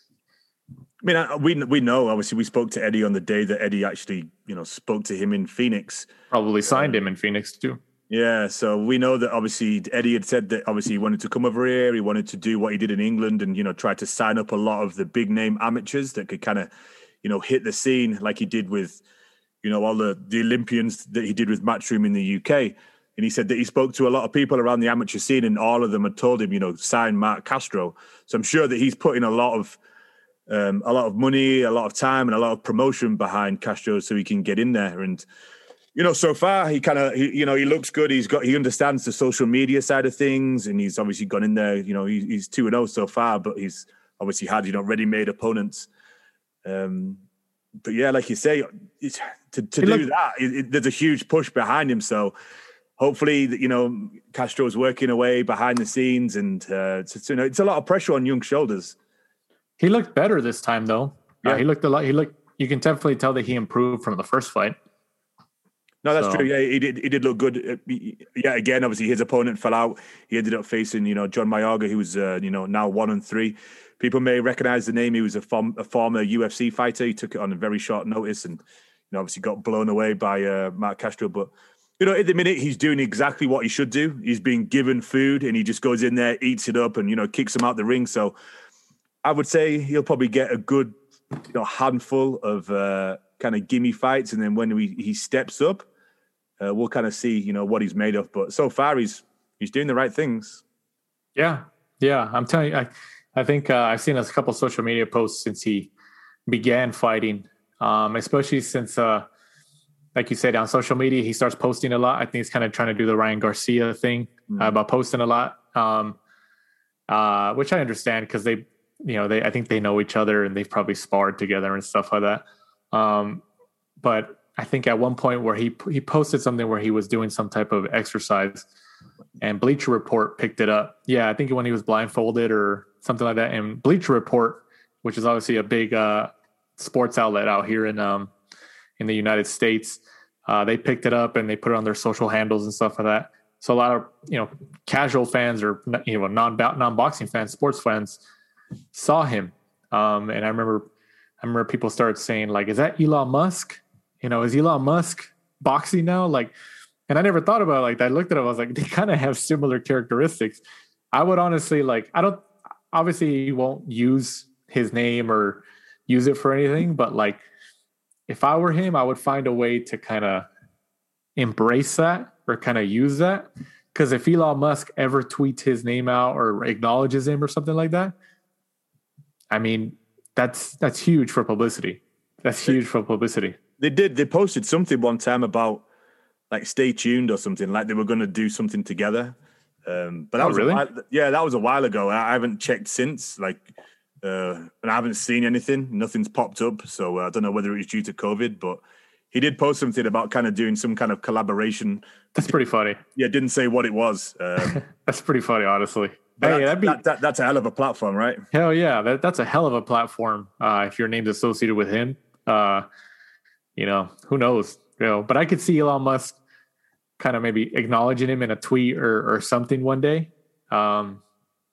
I mean, we we know, obviously, we spoke to Eddie on the day that Eddie actually, you know, spoke to him in Phoenix. Probably signed uh, him in Phoenix, too. Yeah, so we know that, obviously, Eddie had said that, obviously, he wanted to come over here. He wanted to do what he did in England and, you know, try to sign up a lot of the big-name amateurs that could kind of, you know, hit the scene like he did with, you know, all the, the Olympians that he did with Matchroom in the U K. And he said that he spoke to a lot of people around the amateur scene, and all of them had told him, you know, sign Mark Castro. So I'm sure that he's putting a lot of Um, a lot of money, a lot of time, and a lot of promotion behind Castro so he can get in there. And, you know, so far he kind of, you know, he looks good. He's got, he understands the social media side of things, and he's obviously gone in there. You know, he, he's two and oh so far, but he's obviously had, you know, ready-made opponents. Um, but yeah, like you say, it's, to, to do looked- that, it, it, there's a huge push behind him. So hopefully, you know, Castro's working away behind the scenes, and uh, it's, you know, it's a lot of pressure on young shoulders. He looked better this time, though. Yeah, uh, he looked a lot. He looked. You can definitely tell that he improved from the first fight. No, that's so. true. Yeah, he did. He did look good. Yeah, again, obviously his opponent fell out. He ended up facing, you know, John Mayorga, who was, uh, you know, now one and three. People may recognize the name. He was a, form, a former U F C fighter. He took it on a very short notice, and you know, obviously got blown away by uh, Mark Castro. But you know, at the minute, he's doing exactly what he should do. He's being given food, and he just goes in there, eats it up, and you know, kicks him out the ring. So I would say he'll probably get a good, you know, handful of uh, kind of gimme fights, and then when we, he steps up, uh, we'll kind of see, you know, what he's made of. But so far, he's he's doing the right things. Yeah, yeah, I'm telling you, I, I think uh, I've seen a couple social media posts since he began fighting, um, especially since, uh, like you said, on social media he starts posting a lot. I think he's kind of trying to do the Ryan Garcia thing mm. uh, about posting a lot, um, uh, which I understand because they. You know, they I think they know each other, and they've probably sparred together and stuff like that. Um, but I think at one point where he he posted something where he was doing some type of exercise, and Bleacher Report picked it up. Yeah, I think when he was blindfolded or something like that. And Bleacher Report, which is obviously a big uh, sports outlet out here in um, in the United States, uh, they picked it up and they put it on their social handles and stuff like that. So a lot of, you know, casual fans or, you know, non non boxing fans, sports fans saw him. Um, and I remember, I remember people started saying like, "Is that Elon Musk? You know, is Elon Musk boxing now?" Like, and I never thought about it like that. I looked at it, I was like, they kind of have similar characteristics. I would honestly like, I don't, obviously he won't use his name or use it for anything, but like, if I were him, I would find a way to kind of embrace that or kind of use that. Because if Elon Musk ever tweets his name out or acknowledges him or something like that, I mean, that's that's huge for publicity. That's huge for publicity. They did. They posted something one time about like stay tuned or something, like they were going to do something together. Um, but that oh, was really? a while, yeah, that was a while ago. I haven't checked since, like, uh, and I haven't seen anything. Nothing's popped up, so uh, I don't know whether it was due to COVID. But he did post something about kind of doing some kind of collaboration. That's pretty funny. Yeah, didn't say what it was. Um, that's pretty funny, honestly. But hey, that, that'd be, that, that, that's a hell of a platform, right? Hell yeah, that, that's a hell of a platform. Uh, if your name's associated with him, uh, you know, who knows? You know, but I could see Elon Musk kind of maybe acknowledging him in a tweet or, or something one day. Um,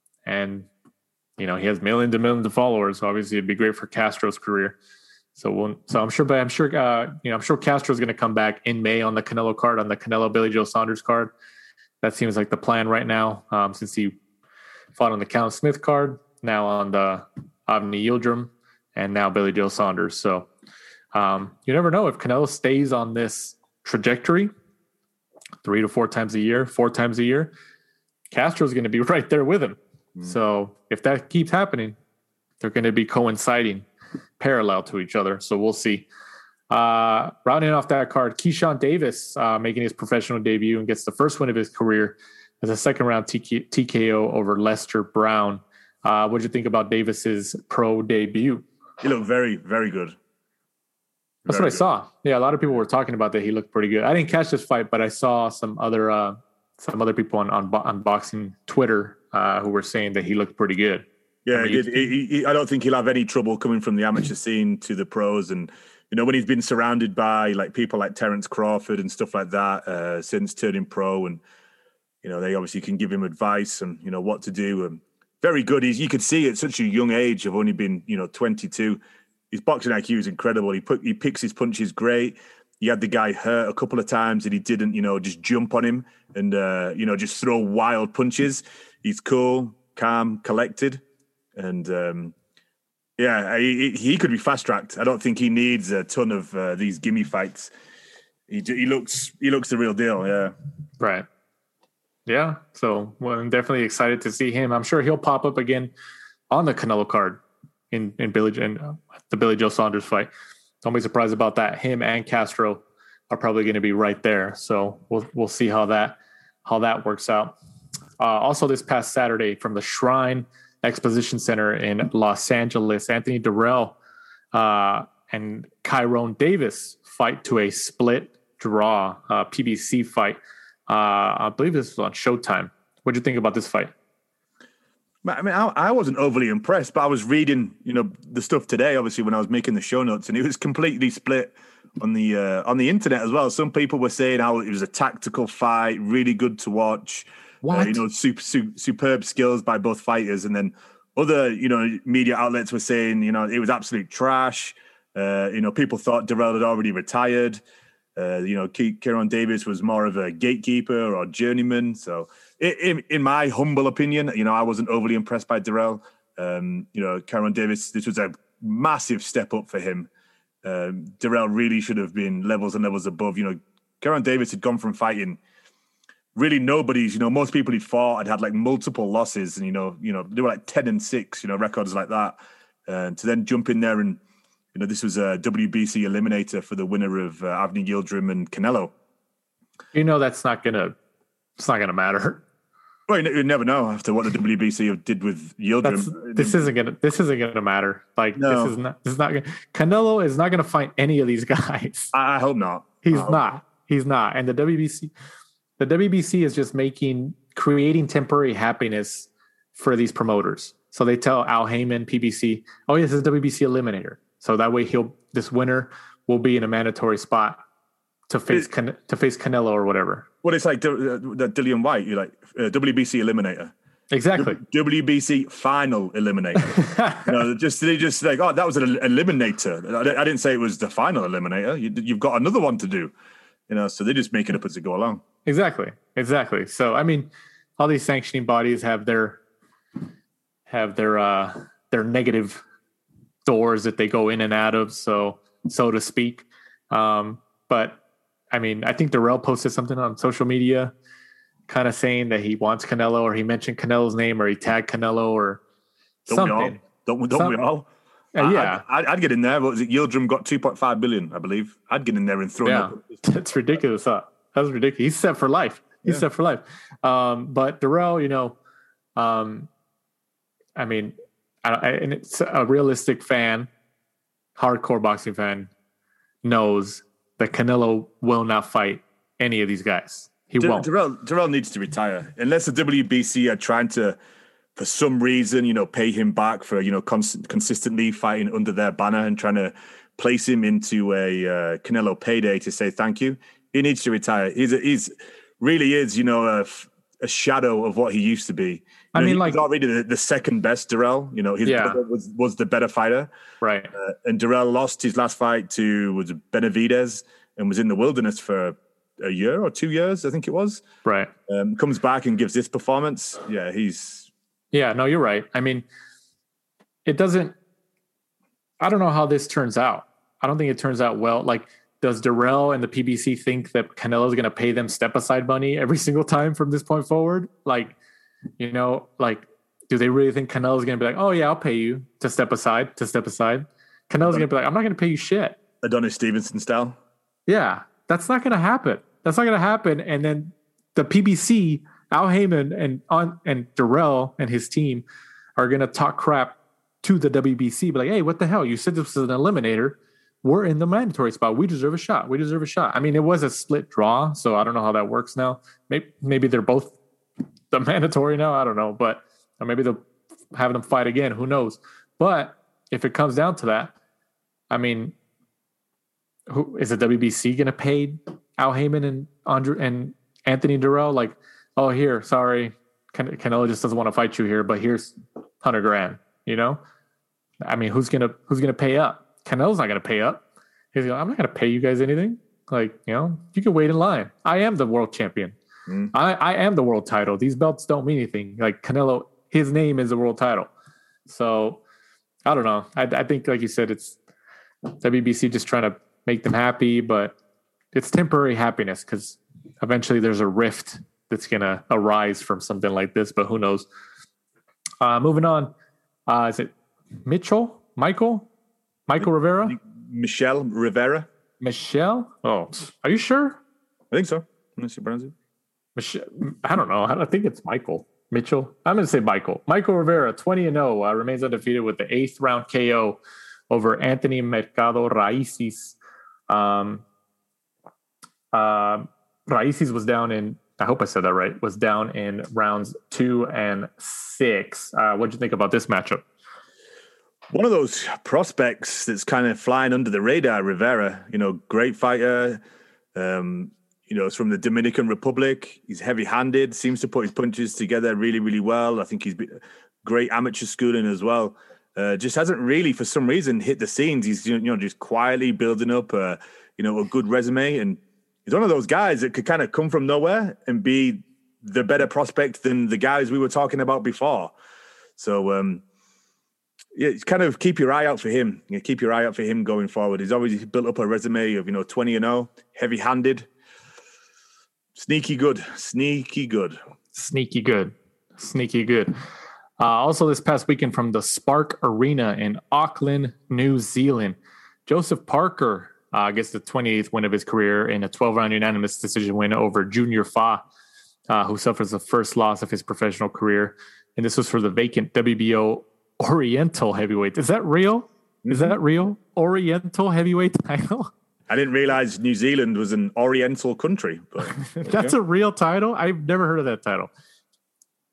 and you know, he has millions and millions of followers. So obviously, it'd be great for Castro's career. So we'll, so I'm sure, but I'm sure, uh, you know, I'm sure Castro's going to come back in May on the Canelo card, on the Canelo Billy Joe Saunders card. That seems like the plan right now, um, since he fought on the Count Smith card, now on the Avni Yildirim, and now Billy Joe Saunders. So um, you never know if Canelo stays on this trajectory, three to four times a year, four times a year. Castro's going to be right there with him. Mm. So if that keeps happening, they're going to be coinciding, parallel to each other. So we'll see. Uh, rounding off that card, Keyshawn Davis uh, making his professional debut and gets the first win of his career as a second round T K O over Lester Brown. Uh, what did you think about Davis's pro debut? He looked very, very good. That's very what I good. saw. Yeah, a lot of people were talking about that. He looked pretty good. I didn't catch this fight, but I saw some other uh, some other people on on, on boxing Twitter uh, who were saying that he looked pretty good. Yeah, I mean, he did. He, he, I don't think he'll have any trouble coming from the amateur scene to the pros. And, you know, when he's been surrounded by like people like Terence Crawford and stuff like that uh, since turning pro, and, you know, they obviously can give him advice and, you know, what to do. And very good. He's, you could see at such a young age of only been, you know, twenty-two. His boxing I Q is incredible. He put, he picks his punches great. He had the guy hurt a couple of times and he didn't, you know, just jump on him and, uh, you know, just throw wild punches. He's cool, calm, collected. And, um, yeah, he, he could be fast-tracked. I don't think he needs a ton of uh, these gimme fights. He, he looks he looks the real deal, yeah. Right. Yeah, so well, I'm definitely excited to see him. I'm sure he'll pop up again on the Canelo card in in Billy in uh, the Billy Joe Saunders fight. Don't be surprised about that. Him and Castro are probably going to be right there. So we'll we'll see how that how that works out. Uh, also, this past Saturday from the Shrine Exposition Center in Los Angeles, Anthony Durrell uh, and Kyrone Davis fight to a split draw, uh, P B C fight. Uh, I believe this was on Showtime. What do you think about this fight? I mean, I, I wasn't overly impressed, but I was reading, you know, the stuff today, obviously, when I was making the show notes, and it was completely split on the uh, on the internet as well. Some people were saying how it was a tactical fight, really good to watch. What? Uh, you know, super, super, superb skills by both fighters. And then other, you know, media outlets were saying, you know, it was absolute trash. Uh, you know, people thought Durrell had already retired. Uh, you know, Kyrone Davis was more of a gatekeeper or journeyman. So in, in my humble opinion, you know, I wasn't overly impressed by Durrell. Um, you know, Kyrone Davis, this was a massive step up for him. Um, Durrell really should have been levels and levels above. You know, Kyrone Davis had gone from fighting really nobody's, you know, most people he fought had had like multiple losses, and, you know, you know, they were like ten and six, you know, records like that. And to then jump in there and, you know, this was a W B C eliminator for the winner of uh, Avni Yildirim and Canelo. You know, that's not going to, it's not going to matter. Well, you, you never know after what the W B C did with Yildirim. This isn't going to, this isn't going to matter. Like, No. this is not, this is not going to, Canelo is not going to fight any of these guys. I, I hope not. He's I hope not. He's not. And the W B C, the W B C is just making creating temporary happiness for these promoters. So they tell Al Heyman, P B C, oh, yes, this is a W B C eliminator. So that way he'll this winner will be in a mandatory spot to face it, Can, to face Canelo or whatever. Well, it's like the, the Dillian White, you're like uh, W B C eliminator. Exactly. W B C final eliminator. you know, just they just like, oh, that was an eliminator. I, I didn't say it was the final eliminator. You, you've got another one to do. You know, so they just make it up as they go along. Exactly. Exactly. So I mean, all these sanctioning bodies have their have their uh, their negative doors that they go in and out of, so so to speak. Um, but I mean, I think Darrell posted something on social media, kind of saying that he wants Canelo, or he mentioned Canelo's name, or he tagged Canelo, or don't something. We all? Don't, don't something. we all? Uh, yeah, I'd, I'd, I'd get in there. What was it? Yildirim got two point five billion, I believe. I'd get in there and throw. Yeah, up. that's ridiculous. Huh? That's ridiculous. He's set for life. He's yeah. set for life. Um, but Darrell, you know, um, I mean, I, I, and it's a realistic fan, hardcore boxing fan, knows that Canelo will not fight any of these guys. He D- won't. Darrell, Darrell needs to retire unless the W B C are trying to, for some reason, you know, pay him back for you know cons- consistently fighting under their banner and trying to place him into a uh, Canelo payday to say thank you. He needs to retire. He's a, he's really is you know a, a shadow of what he used to be. You I know, mean, he like was already the, the second best Darrell. You know, his yeah. brother was was the better fighter, right? Uh, and Darrell lost his last fight to was Benavidez and was in the wilderness for a year or two years, I think it was. Right. Um, comes back and gives this performance. Yeah, he's. Yeah, no, you're right. I mean, it doesn't. I don't know how this turns out. I don't think it turns out well. Like, does Darrell and the P B C think that Canelo's going to pay them step aside money every single time from this point forward? Like, you know, like, do they really think Canelo's going to be like, oh, yeah, I'll pay you to step aside, to step aside? Canelo's going to be like, I'm not going to pay you shit. Adonis Stevenson style? Yeah, that's not going to happen. That's not going to happen. And then the P B C, Al Heyman and on and Darrell and his team are going to talk crap to the W B C. Be like, hey, what the hell? You said this was an eliminator. We're in the mandatory spot. We deserve a shot. We deserve a shot. I mean, it was a split draw, so I don't know how that works now. Maybe maybe they're both the mandatory now. I don't know, but or maybe they'll have them fight again. Who knows? But if it comes down to that, I mean, who is the W B C going to pay Al Heyman and Andre and Anthony Darrell? Like, oh, here, sorry, Can- Canelo just doesn't want to fight you here, but here's hundred grand. You know, I mean, who's gonna who's gonna pay up? Canelo's not going to pay up. He's going, I'm not going to pay you guys anything. Like, you know, you can wait in line. I am the world champion. Mm. I, I am the world title. These belts don't mean anything. Like Canelo, his name is the world title. So I don't know. I, I think, like you said, it's W B C just trying to make them happy, but it's temporary happiness because eventually there's a rift that's going to arise from something like this, but who knows? Uh, moving on. Uh, is it Mitchell? Michael? Michael Rivera? Michelle Rivera. Michelle? Oh, are you sure? I think so. Unless you pronounce it. Michelle, I don't know. I think it's Michael. Mitchell? I'm going to say Michael. Michael Rivera, twenty and oh, uh, remains undefeated with the eighth round K O over Anthony Mercado Raices. Um, uh, Raices was down in, I hope I said that right, was down in rounds two and six. Uh, what did you think about this matchup? One of those prospects that's kind of flying under the radar, Rivera, you know, great fighter. Um, you know, it's from the Dominican Republic. He's heavy-handed, seems to put his punches together really, really well. I think he's been great amateur schooling as well. Uh, just hasn't really, for some reason, hit the scenes. He's, you know, just quietly building up, a, you know, a good resume. And he's one of those guys that could kind of come from nowhere and be the better prospect than the guys we were talking about before. So, um, yeah, kind of keep your eye out for him. You know, keep your eye out for him going forward. He's always built up a resume of, you know, twenty and oh, heavy-handed, sneaky good, sneaky good. Sneaky good, sneaky good. Uh, also this past weekend from the Spark Arena in Auckland, New Zealand, Joseph Parker uh, gets the twenty-eighth win of his career in a twelve-round unanimous decision win over Junior Fa, uh, who suffers the first loss of his professional career. And this was for the vacant W B O Oriental heavyweight. Is that real? Is that real? Oriental heavyweight title? I didn't realize New Zealand was an Oriental country. But that's a real title? I've never heard of that title.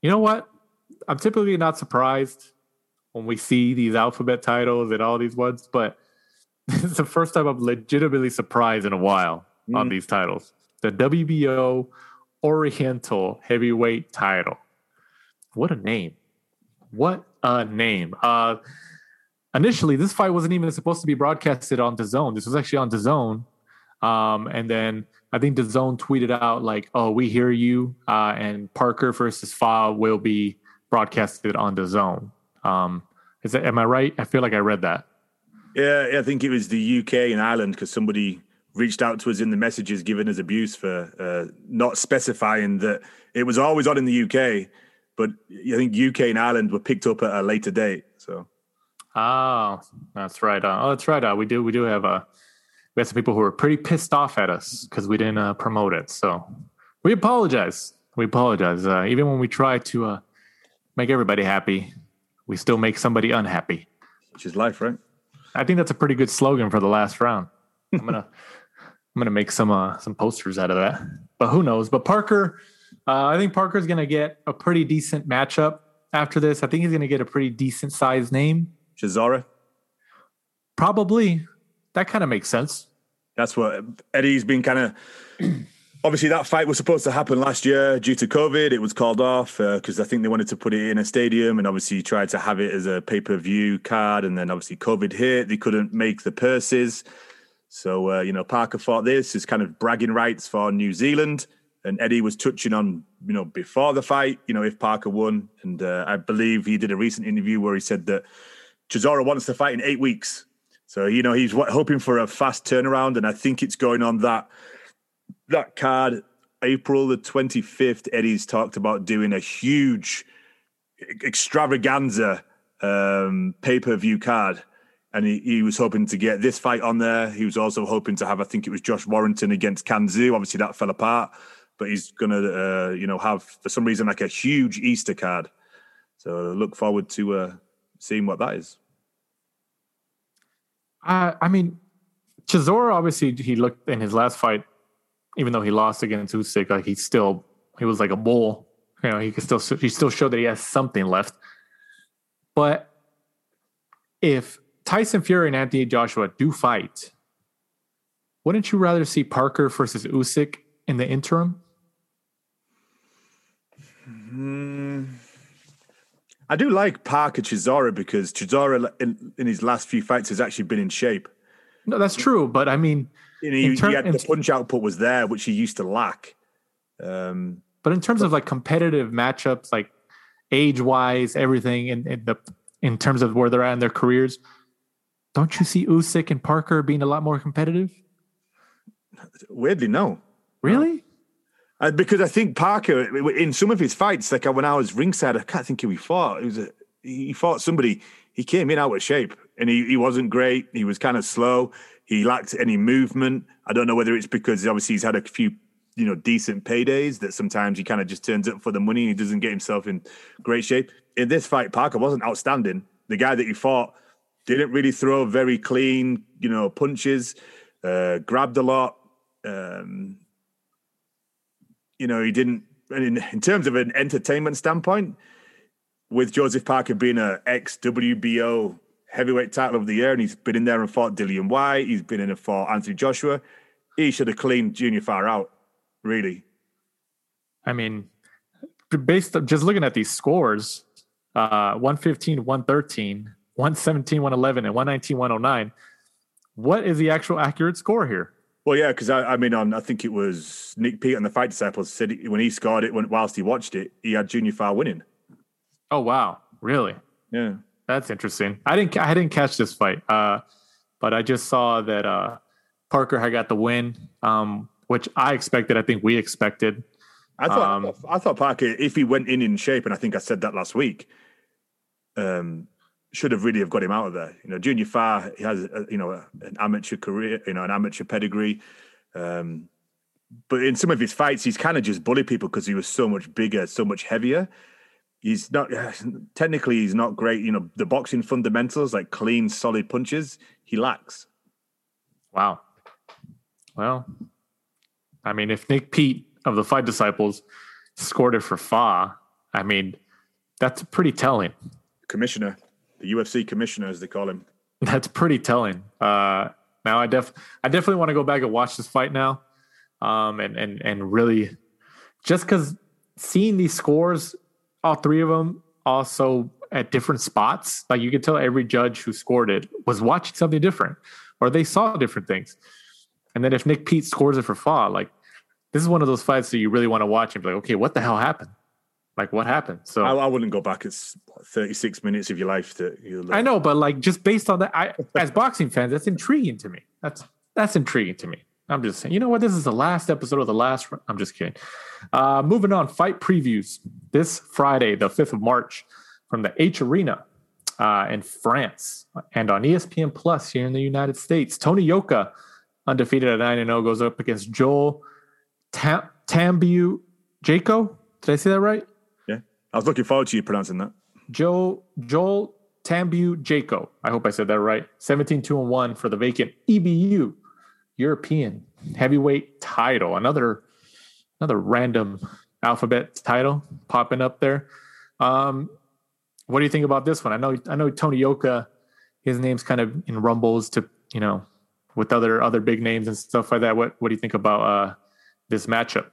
You know what? I'm typically not surprised when we see these alphabet titles and all these ones, but this is the first time I'm legitimately surprised in a while mm. on these titles. The W B O Oriental Heavyweight title. What a name. What a name. Uh, initially, this fight wasn't even supposed to be broadcasted on DAZN. This was actually on DAZN. Um, and then I think DAZN tweeted out like, oh, we hear you. Uh, and Parker versus Fa will be broadcasted on DAZN. Um, is that, am I right? I feel like I read that. Yeah, I think it was the U K and Ireland because somebody reached out to us in the messages giving us abuse for uh, not specifying that it was always on in the U K, but I think U K and Ireland were picked up at a later date. So, oh, that's right. Uh, oh, that's right. Uh, we do we do have a we have some people who are pretty pissed off at us because we didn't uh, promote it. So we apologize. We apologize. Uh, even when we try to uh, make everybody happy, we still make somebody unhappy. Which is life, right? I think that's a pretty good slogan for the last round. I'm gonna I'm gonna make some uh, some posters out of that. But who knows? But Parker, uh, I think Parker's gonna get a pretty decent matchup after this. I think he's gonna get a pretty decent sized name. Chisora? Probably. That kind of makes sense. That's what Eddie's been kind of. Obviously, that fight was supposed to happen last year due to COVID. It was called off because uh, I think they wanted to put it in a stadium and obviously tried to have it as a pay-per-view card. And then obviously COVID hit. They couldn't make the purses. So, uh, you know, Parker fought this as kind of bragging rights for New Zealand. And Eddie was touching on, you know, before the fight, you know, if Parker won. And uh, I believe he did a recent interview where he said that Chisora wants to fight in eight weeks. So, you know, he's hoping for a fast turnaround. And I think it's going on that that card, April the twenty-fifth. Eddie's talked about doing a huge extravaganza um, pay-per-view card. And he, he was hoping to get this fight on there. He was also hoping to have, I think it was Josh Warrington against Kanzu. Obviously, that fell apart. But he's going to, uh, you know, have, for some reason, like a huge Easter card. So look forward to uh, seeing what that is. Uh, I mean, Chisora, obviously, he looked in his last fight, even though he lost against Usyk, like he still, he was like a bull. You know, he could still, he still showed that he has something left. But if Tyson Fury and Anthony Joshua do fight, wouldn't you rather see Parker versus Usyk in the interim? Mm, I do like Parker Chisora because Chisora in, in his last few fights has actually been in shape. No, that's true. But I mean, you know, he, ter- he had the punch output was there, which he used to lack. Um, but in terms but, of like competitive matchups, like age wise, everything in, in the in terms of where they're at in their careers, don't you see Usyk and Parker being a lot more competitive? Weirdly, no. Really? Uh, because I think Parker, in some of his fights, like when I was ringside, I can't think who he fought. It was a, he fought somebody. He came in out of shape, and he, he wasn't great. He was kind of slow. He lacked any movement. I don't know whether it's because obviously he's had a few, you know, decent paydays that sometimes he kind of just turns up for the money and he doesn't get himself in great shape. In this fight, Parker wasn't outstanding. The guy that he fought didn't really throw very clean, you know, punches, uh, grabbed a lot. Um, you know, he didn't, in, in terms of an entertainment standpoint, with Joseph Parker being an ex-W B O heavyweight title of the year, and he's been in there and fought Dillian White, he's been in and fought Anthony Joshua, he should have cleaned Junior Farr out, really. I mean, based on just looking at these scores, uh, one fifteen, one thirteen, one seventeen, one eleven, and one nineteen, one oh nine, what is the actual accurate score here? Well, yeah, because I, I mean, on I think it was Nick Pete on the Fight Disciples said he, when he scored it, when, whilst he watched it, he had Junior Farr winning. Oh wow, really? Yeah, that's interesting. I didn't, I didn't catch this fight, uh, but I just saw that uh, Parker had got the win, um, which I expected. I think we expected. I thought, um, I thought Parker, if he went in in shape, and I think I said that last week, um, should have really have got him out of there. You know, Junior Farr, he has, a, you know, a, an amateur career, you know, an amateur pedigree. Um, but in some of his fights, he's kind of just bullied people because he was so much bigger, so much heavier. He's not, technically, he's not great. You know, the boxing fundamentals, like clean, solid punches, he lacks. Wow. Well, I mean, if Nick Pete of the Fight Disciples scored it for Fa, I mean, that's pretty telling. Commissioner, the U F C commissioner, as they call him. That's pretty telling. Uh, now I def I definitely want to go back and watch this fight now, um, and and and really, just because seeing these scores, all three of them also at different spots, like you could tell every judge who scored it was watching something different, or they saw different things. And then if Nick Pete scores it for Fa, like this is one of those fights that you really want to watch and be like, okay, what the hell happened? Like what happened? So I, I wouldn't go back. It's thirty-six minutes of your life to. You I know, but like just based on that, I as boxing fans, that's intriguing to me. That's that's intriguing to me. I'm just saying, you know what? This is the last episode of the last. I'm just kidding. Uh, moving on, fight previews this Friday, the fifth of March, from the H Arena uh, in France and on E S P N Plus here in the United States. Tony Yoka, undefeated at nine and zero, goes up against Joel Tam- Tambu Jaco. Did I say that right? Yeah, I was looking forward to you pronouncing that. Joe Joel Tambu Jaco. I hope I said that right. seventeen two and one for the vacant E B U European heavyweight title. Another another random alphabet title popping up there. Um, what do you think about this one? I know I know Tony Yoka, his name's kind of in rumbles to, you know, with other other big names and stuff like that. What what do you think about uh, this matchup?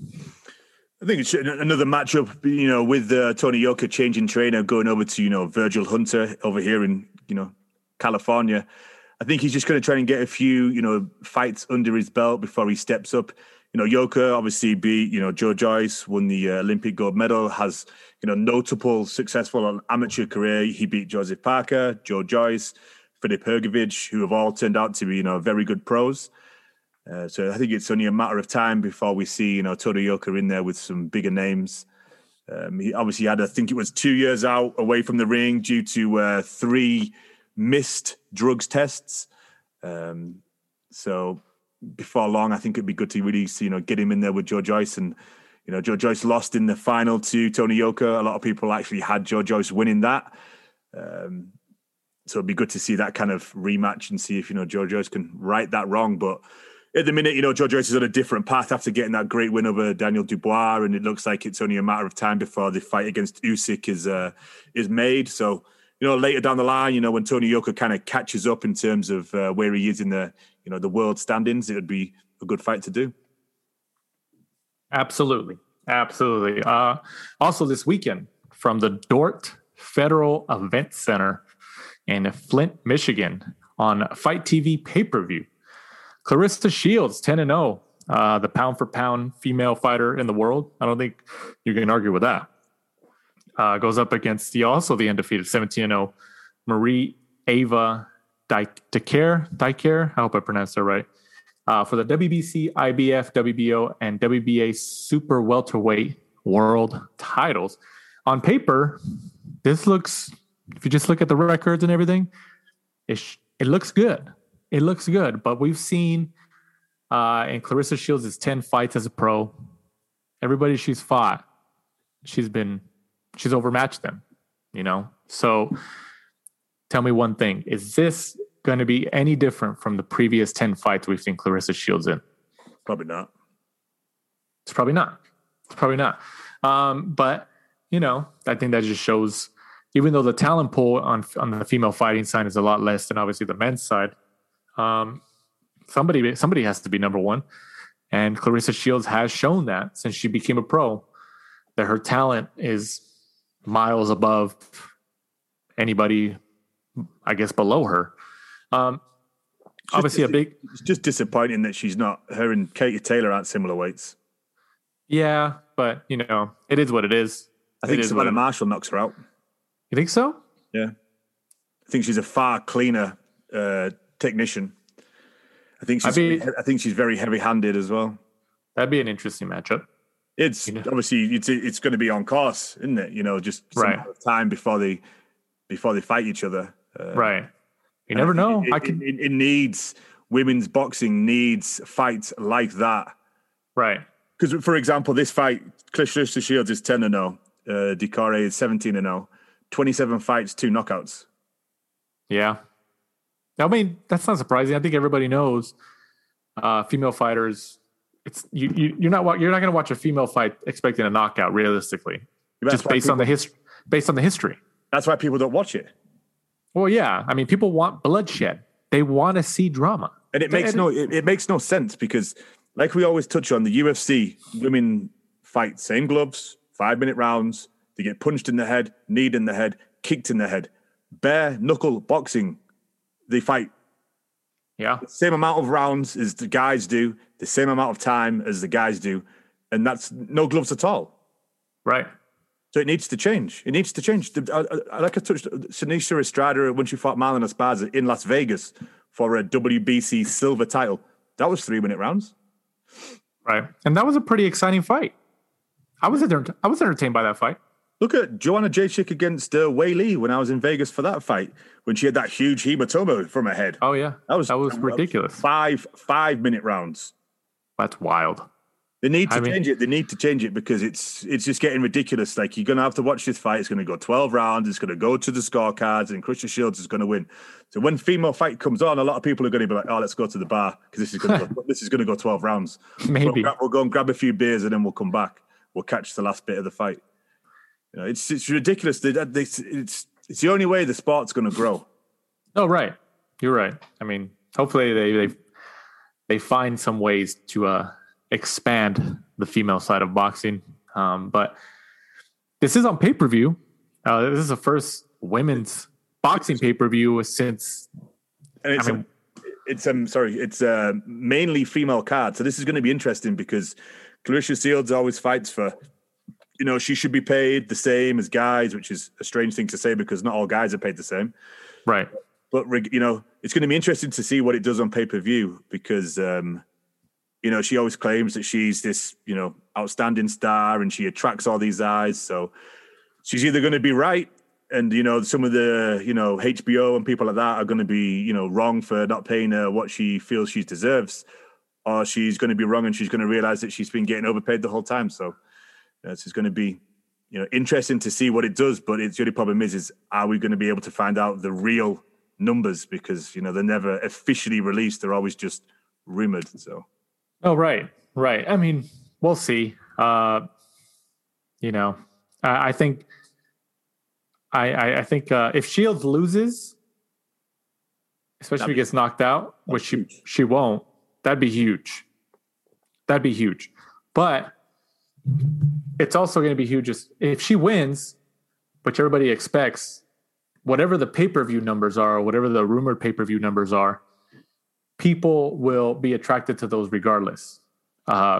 I think it's another matchup, you know, with uh, Tony Yoka changing trainer, going over to, you know, Virgil Hunter over here in, you know, California. I think he's just going to try and get a few, you know, fights under his belt before he steps up. You know, Yoka obviously beat, you know, Joe Joyce, won the uh, Olympic gold medal, has, you know, notable, successful amateur career. He beat Joseph Parker, Joe Joyce, Filip Hrgovic, who have all turned out to be, you know, very good pros. Uh, so I think it's only a matter of time before we see, you know, Tony Yoka in there with some bigger names. Um, he obviously had, I think it was two years out away from the ring due to uh, three missed drugs tests. Um, so before long, I think it'd be good to really see, you know, get him in there with Joe Joyce. And, you know, Joe Joyce lost in the final to Tony Yoka. A lot of people actually had Joe Joyce winning that. Um, so it'd be good to see that kind of rematch and see if, you know, Joe Joyce can right that wrong. But at the minute, you know, Joe Joyce is on a different path after getting that great win over Daniel Dubois, and it looks like it's only a matter of time before the fight against Usyk is uh, is made. So, you know, later down the line, you know, when Tony Yoka kind of catches up in terms of uh, where he is in the, you know, the world standings, it would be a good fight to do. Absolutely, absolutely. Uh, also, this weekend from the Dort Federal Event Center in Flint, Michigan, on Fight T V pay-per-view. Claressa Shields, ten and oh, uh, the pound for pound female fighter in the world. I don't think you can argue with that. Uh, goes up against the also the undefeated seventeen and oh Marie Ava Dicaire. Dicaire, I hope I pronounced that right. Uh, for the W B C, I B F, W B O, and W B A Super Welterweight World titles. On paper, this looks, if you just look at the records and everything, it, sh- it looks good. It looks good, but we've seen uh, in Claressa Shields' ten fights as a pro, everybody she's fought, she's been, she's overmatched them, you know? So tell me one thing. Is this going to be any different from the previous ten fights we've seen Claressa Shields in? Probably not. It's probably not. It's probably not. Um, but, you know, I think that just shows, even though the talent pool on, on the female fighting side is a lot less than obviously the men's side, Um, somebody, somebody has to be number one, and Claressa Shields has shown that since she became a pro, that her talent is miles above anybody, I guess, below her. Um, obviously, just, a big. It's just disappointing that she's not. Her and Katie Taylor aren't similar weights. Yeah, but you know, it is what it is. I think it is Savannah Marshall knocks her out. You think so? Yeah, I think she's a far cleaner Uh, technician. I think she's. Be, I think she's very heavy-handed as well. That'd be an interesting matchup. It's you know? obviously it's it's going to be on course, isn't it? You know, just some right. time before they before they fight each other. Uh, right. You never know. It, I can. It, it needs women's boxing needs fights like that. Right. Because, for example, this fight, Claressa Shields is ten and zero. Uh, Dicaire is seventeen and zero. Twenty-seven fights, two knockouts. Yeah. I mean, that's not surprising. I think everybody knows uh, female fighters. It's you, you. You're not. You're not going to watch a female fight expecting a knockout. Realistically, just based people, on the history. Based on the history. That's why people don't watch it. Well, yeah. I mean, people want bloodshed. They want to see drama. And it makes and no it, it makes no sense because, like we always touch on, the U F C women fight same gloves, five minute rounds. They get punched in the head, kneed in the head, kicked in the head. Bare knuckle boxing, they fight. Yeah, the same amount of rounds as the guys do, the same amount of time as the guys do, and that's no gloves at all. Right. So it needs to change. It needs to change. I, I, like I touched, Sinisha Estrada when she fought Marlon Esparza in Las Vegas for a W B C silver title. That was three minute rounds. Right, and that was a pretty exciting fight. I was enter- I was entertained by that fight. Look at Joanna Jędrzejczyk against uh, Wei Li when I was in Vegas for that fight, when she had that huge hematoma from her head. Oh, yeah. That was, that was ridiculous. Five five-minute rounds. That's wild. They need to I change mean, it. They need to change it because it's it's just getting ridiculous. Like, you're going to have to watch this fight. It's going to go twelve rounds. It's going to go to the scorecards, and Christian Shields is going to win. So when female fight comes on, a lot of people are going to be like, oh, let's go to the bar because this is going to go, this is going to go twelve rounds. Maybe. We'll, grab, we'll go and grab a few beers, and then we'll come back. We'll catch the last bit of the fight. You know, it's it's ridiculous. They, they, it's it's the only way the sport's going to grow. Oh, right. You're right. I mean, hopefully they they they find some ways to uh, expand the female side of boxing. Um, but this is on pay per view. Uh, this is the first women's boxing pay per view since. And it's I mean, a, it's um sorry, it's a mainly female card. So this is going to be interesting because Clarissa Shields always fights for. You know, she should be paid the same as guys, which is a strange thing to say because not all guys are paid the same. Right. But, you know, it's going to be interesting to see what it does on pay-per-view because, um, you know, she always claims that she's this, you know, outstanding star and she attracts all these eyes. So she's either going to be right and, you know, some of the, you know, H B O and people like that are going to be, you know, wrong for not paying her what she feels she deserves, or she's going to be wrong and she's going to realize that she's been getting overpaid the whole time. So, it's going to be, you know, interesting to see what it does. But it's the only problem is, is are we going to be able to find out the real numbers because you know they're never officially released; they're always just rumored. So, oh right, right. I mean, we'll see. Uh, you know, I, I think, I I, I think uh, if Shields loses, especially if he gets knocked out, which she huge. she won't, that'd be huge. That'd be huge, but. It's also going to be huge if she wins, which everybody expects, whatever the pay-per-view numbers are, or whatever the rumored pay-per-view numbers are, people will be attracted to those regardless. Uh,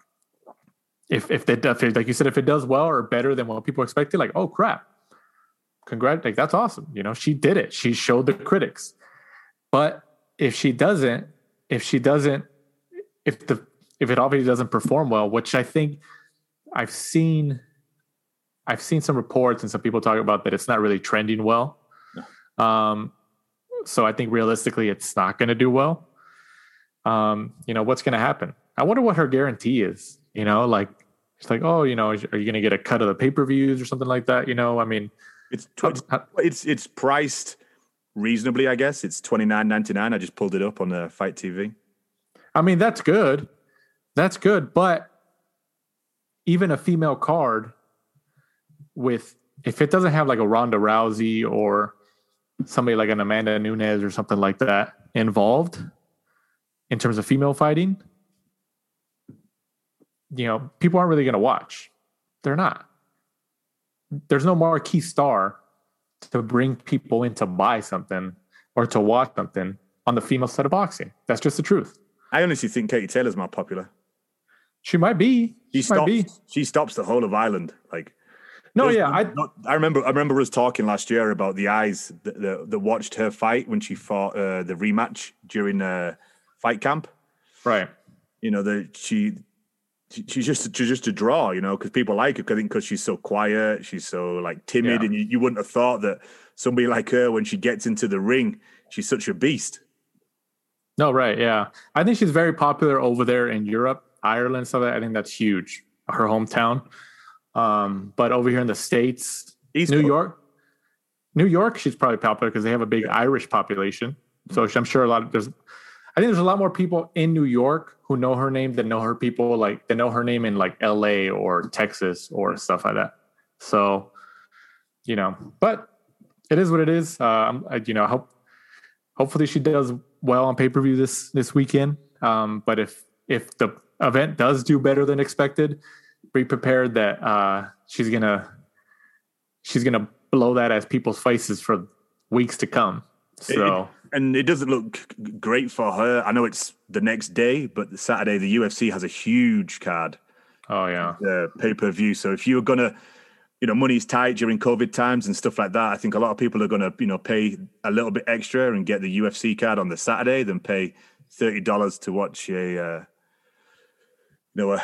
if if they if it, like you said, if it does well or better than what people expected, like, oh crap, congrats, like that's awesome. You know, she did it. She showed the critics. But if she doesn't, if she doesn't, if the if it obviously doesn't perform well, which I think I've seen, I've seen some reports and some people talk about that it's not really trending well. No. Um, so I think realistically, it's not going to do well. Um, you know, what's going to happen? I wonder what her guarantee is. You know, like it's like, oh, you know, are you going to get a cut of the pay-per-views or something like that? You know, I mean, it's tw- it's it's priced reasonably, I guess. It's twenty-nine ninety-nine. I just pulled it up on the Fight T V. I mean, that's good. That's good, but even a female card with, if it doesn't have like a Ronda Rousey or somebody like an Amanda Nunes or something like that involved in terms of female fighting, you know, people aren't really going to watch. They're not. There's no marquee star to bring people in to buy something or to watch something on the female side of boxing. That's just the truth. I honestly think Katie Taylor's more popular. She might be. She, she stops. Might be. She stops the whole of Ireland. Like, no, yeah, I. Not, I remember. I remember us talking last year about the eyes that, that, that watched her fight when she fought uh, the rematch during uh, fight camp. Right. You know that she, she, she's just she's just a draw. You know, because people like her. I think because she's so quiet, she's so like timid, yeah. and you, you wouldn't have thought that somebody like her, when she gets into the ring, she's such a beast. No, right, yeah. I think she's very popular over there in Europe. Ireland, stuff like that. I think that's huge. Her hometown. Um, but over here in the States, East New Coast. York, New York, she's probably popular because they have a big yeah. Irish population. So I'm sure a lot of there's, I think there's a lot more people in New York who know her name than know her people like they know her name in like L A or Texas or stuff like that. So, you know, but it is what it is. Uh, I'm, I, you know, hope hopefully she does well on pay per view this this weekend. Um, but if if the event does do better than expected, be prepared that uh, she's gonna she's gonna blow that as people's faces for weeks to come. So, it, and it doesn't look great for her. I know it's the next day, but the Saturday the U F C has a huge card. Oh yeah, uh, pay per view. So if you're gonna, you know, money's tight during COVID times and stuff like that, I think a lot of people are gonna, you know, pay a little bit extra and get the U F C card on the Saturday than pay thirty dollars to watch a, uh, you know, a,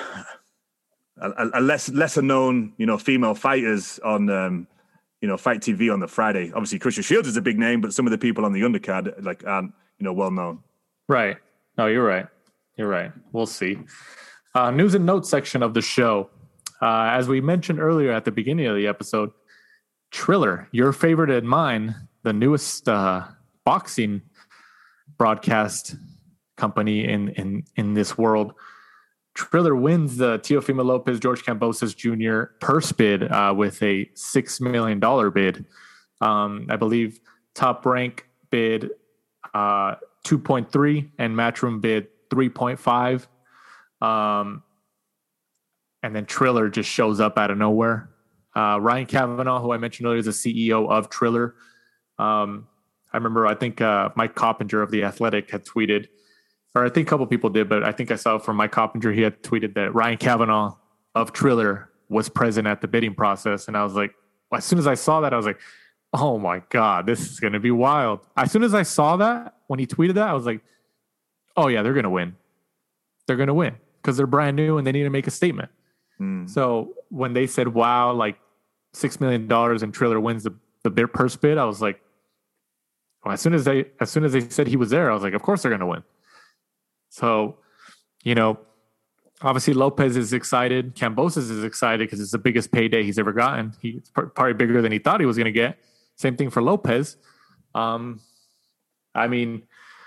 a, a less lesser known, you know, female fighters on, um, you know, Fight T V on the Friday. Obviously, Christian Shields is a big name, but some of the people on the undercard like aren't, you know, well known. Right. No, you're right. You're right. We'll see. Uh, news and notes section of the show. Uh, as we mentioned earlier at the beginning of the episode, Triller, your favorite and mine, the newest uh, boxing broadcast company in in in this world, Triller wins the Teofimo Lopez George Kambosos Junior purse bid uh, with a six million dollars bid. Um, I believe Top Rank bid uh, two point three and Matchroom bid three point five. Um, and then Triller just shows up out of nowhere. Uh, Ryan Kavanaugh, who I mentioned earlier, is the C E O of Triller. Um, I remember, I think uh, Mike Coppinger of The Athletic had tweeted, or I think a couple people did, but I think I saw from Mike Coppinger, he had tweeted that Ryan Kavanaugh of Triller was present at the bidding process. And I was like, well, as soon as I saw that, I was like, oh my God, this is going to be wild. As soon as I saw that, when he tweeted that, I was like, oh yeah, they're going to win. They're going to win because they're brand new and they need to make a statement. Mm. So when they said, wow, like six million dollars and Triller wins the, the bid purse bid, I was like, well, as soon as they, as soon as they said he was there, I was like, of course they're going to win. So, you know, obviously Lopez is excited. Kambosos is excited because it's the biggest payday he's ever gotten. He's probably bigger than he thought he was going to get. Same thing for Lopez. Um, I mean,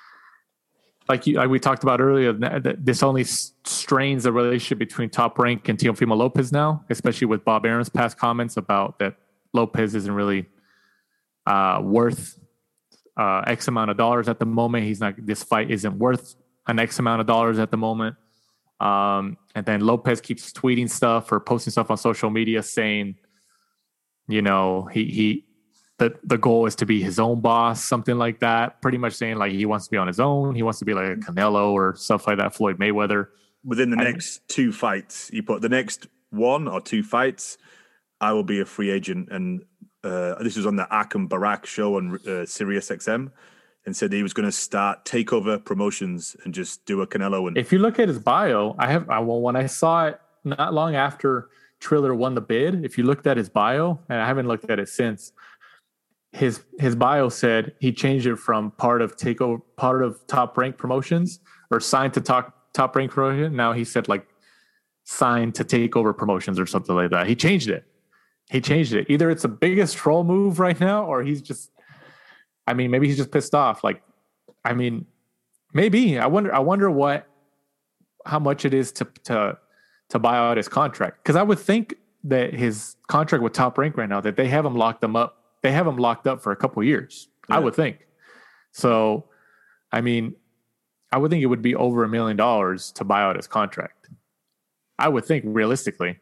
like, you, like we talked about earlier, this only strains the relationship between Top Rank and Teofimo Lopez now, especially with Bob Arum's past comments about that Lopez isn't really uh, worth uh, X amount of dollars at the moment. He's not. This fight isn't worth an X amount of dollars at the moment. Um, and then Lopez keeps tweeting stuff or posting stuff on social media saying, you know, he he. The, the goal is to be his own boss, something like that. Pretty much saying like he wants to be on his own. He wants to be like a Canelo or stuff like that, Floyd Mayweather. Within the I, next two fights, he put the next one or two fights, I will be a free agent. And uh, this was on the Akam Barak show on uh, Sirius X M, and said he was going to start Takeover Promotions and just do a Canelo. And if you look at his bio, I have I, well, when I saw it not long after Triller won the bid, if you looked at his bio, and I haven't looked at it since, His his bio said he changed it from part of takeover, part of Top Rank Promotions, or signed to top Top Rank Promotion. Now he said like signed to Takeover Promotions or something like that. He changed it. He changed it. Either it's the biggest troll move right now, or he's just. I mean, maybe he's just pissed off. Like, I mean, maybe I wonder. I wonder what, how much it is to to to buy out his contract, because I would think that his contract with Top Rank right now, that they have him locked them up. They have him locked up for a couple of years, yeah. I would think. So, I mean, I would think it would be over a million dollars to buy out his contract. I would think realistically,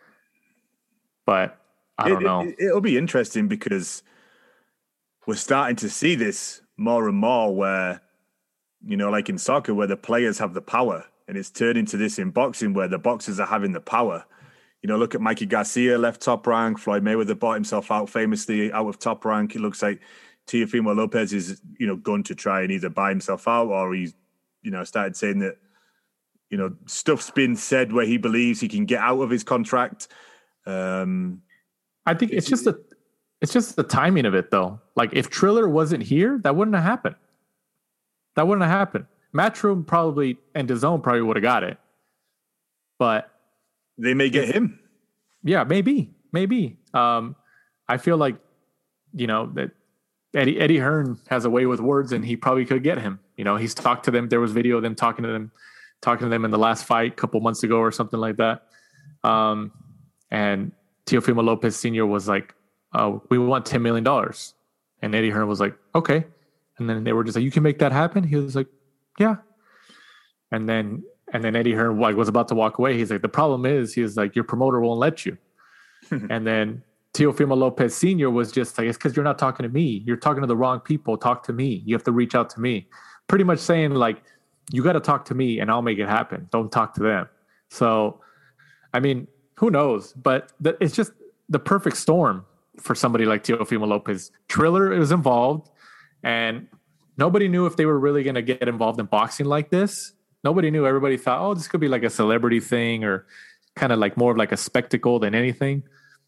but I don't it, know. It, it'll be interesting because we're starting to see this more and more where, you know, like in soccer, where the players have the power, and it's turned into this in boxing where the boxers are having the power. You know, look at Mikey Garcia, left Top Rank. Floyd Mayweather bought himself out famously out of Top Rank. It looks like Teofimo Lopez is, you know, going to try and either buy himself out, or he's, you know, started saying that, you know, stuff's been said where he believes he can get out of his contract. Um, I think it's, it's just the, it's just the timing of it, though. Like, if Triller wasn't here, that wouldn't have happened. That wouldn't have happened. Matchroom probably and DAZN probably would have got it, but they may get him. Yeah, maybe, maybe. Um, I feel like, you know, that Eddie Eddie Hearn has a way with words, and he probably could get him. You know, he's talked to them. There was video of them talking to them, talking to them in the last fight a couple months ago or something like that. Um, and Teofimo Lopez Senior was like, oh, we want ten million dollars. And Eddie Hearn was like, okay. And then they were just like, you can make that happen? He was like, yeah. And then and then Eddie Hearn like was about to walk away. He's like, the problem is, he was like, your promoter won't let you. And then Teofimo Lopez Senior was just like, it's because you're not talking to me. You're talking to the wrong people. Talk to me. You have to reach out to me. Pretty much saying like, you got to talk to me and I'll make it happen. Don't talk to them. So, I mean, who knows? But the, it's just the perfect storm for somebody like Teofimo Lopez. Triller was involved, and nobody knew if they were really going to get involved in boxing like this. Nobody knew. Everybody thought, oh, this could be like a celebrity thing or kind of like more of like a spectacle than anything.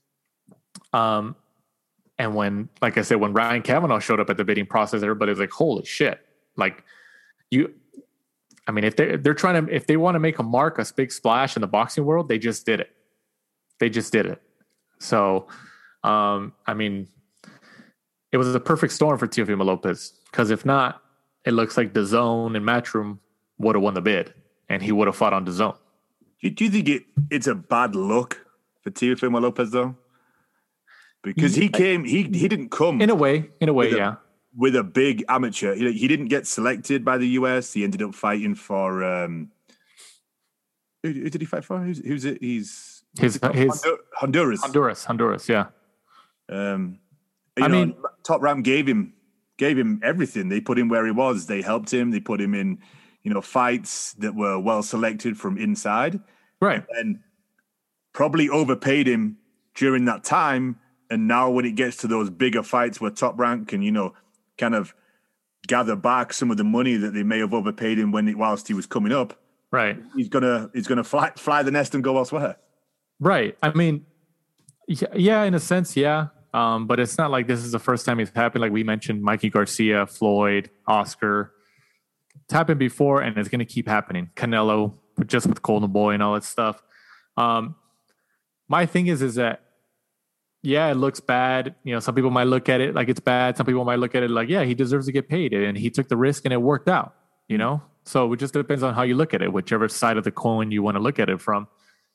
Um, and when, like I said, when Ryan Kavanaugh showed up at the bidding process, everybody was like, holy shit. Like you, I mean, if they're, they're trying to, if they want to make a mark, a big splash in the boxing world, they just did it. They just did it. So, um, I mean, it was a perfect storm for Teofimo Lopez, because if not, it looks like DAZN and Matchroom would have won the bid and he would have fought on DAZN. Do, do you think it, it's a bad look for Teofimo Lopez though? Because he came, he he didn't come in a way, in a way, with a, yeah, with a big amateur. He, he didn't get selected by the U S. He ended up fighting for um, who, who did he fight for? Who's, who's it? He's his his Honduras, Honduras, Honduras, yeah. Um, you I know, mean, Top Rank gave him gave him everything. They put him where he was. They helped him. They put him in, you know, fights that were well selected from inside, right? And probably overpaid him during that time. And now when it gets to those bigger fights where Top Rank can, you know, kind of gather back some of the money that they may have overpaid him when it, whilst he was coming up, right? He's gonna he's gonna fly fly the nest and go elsewhere. Right. I mean, yeah, in a sense, yeah. Um, but it's not like this is the first time it's happened. Like we mentioned, Mikey Garcia, Floyd, Oscar. It's happened before, and it's going to keep happening. Canelo, just with Golden Boy and all that stuff. Um, my thing is, is that, yeah, it looks bad. You know, some people might look at it like it's bad. Some people might look at it like, yeah, he deserves to get paid, and he took the risk, and it worked out. You know, so it just depends on how you look at it, whichever side of the coin you want to look at it from.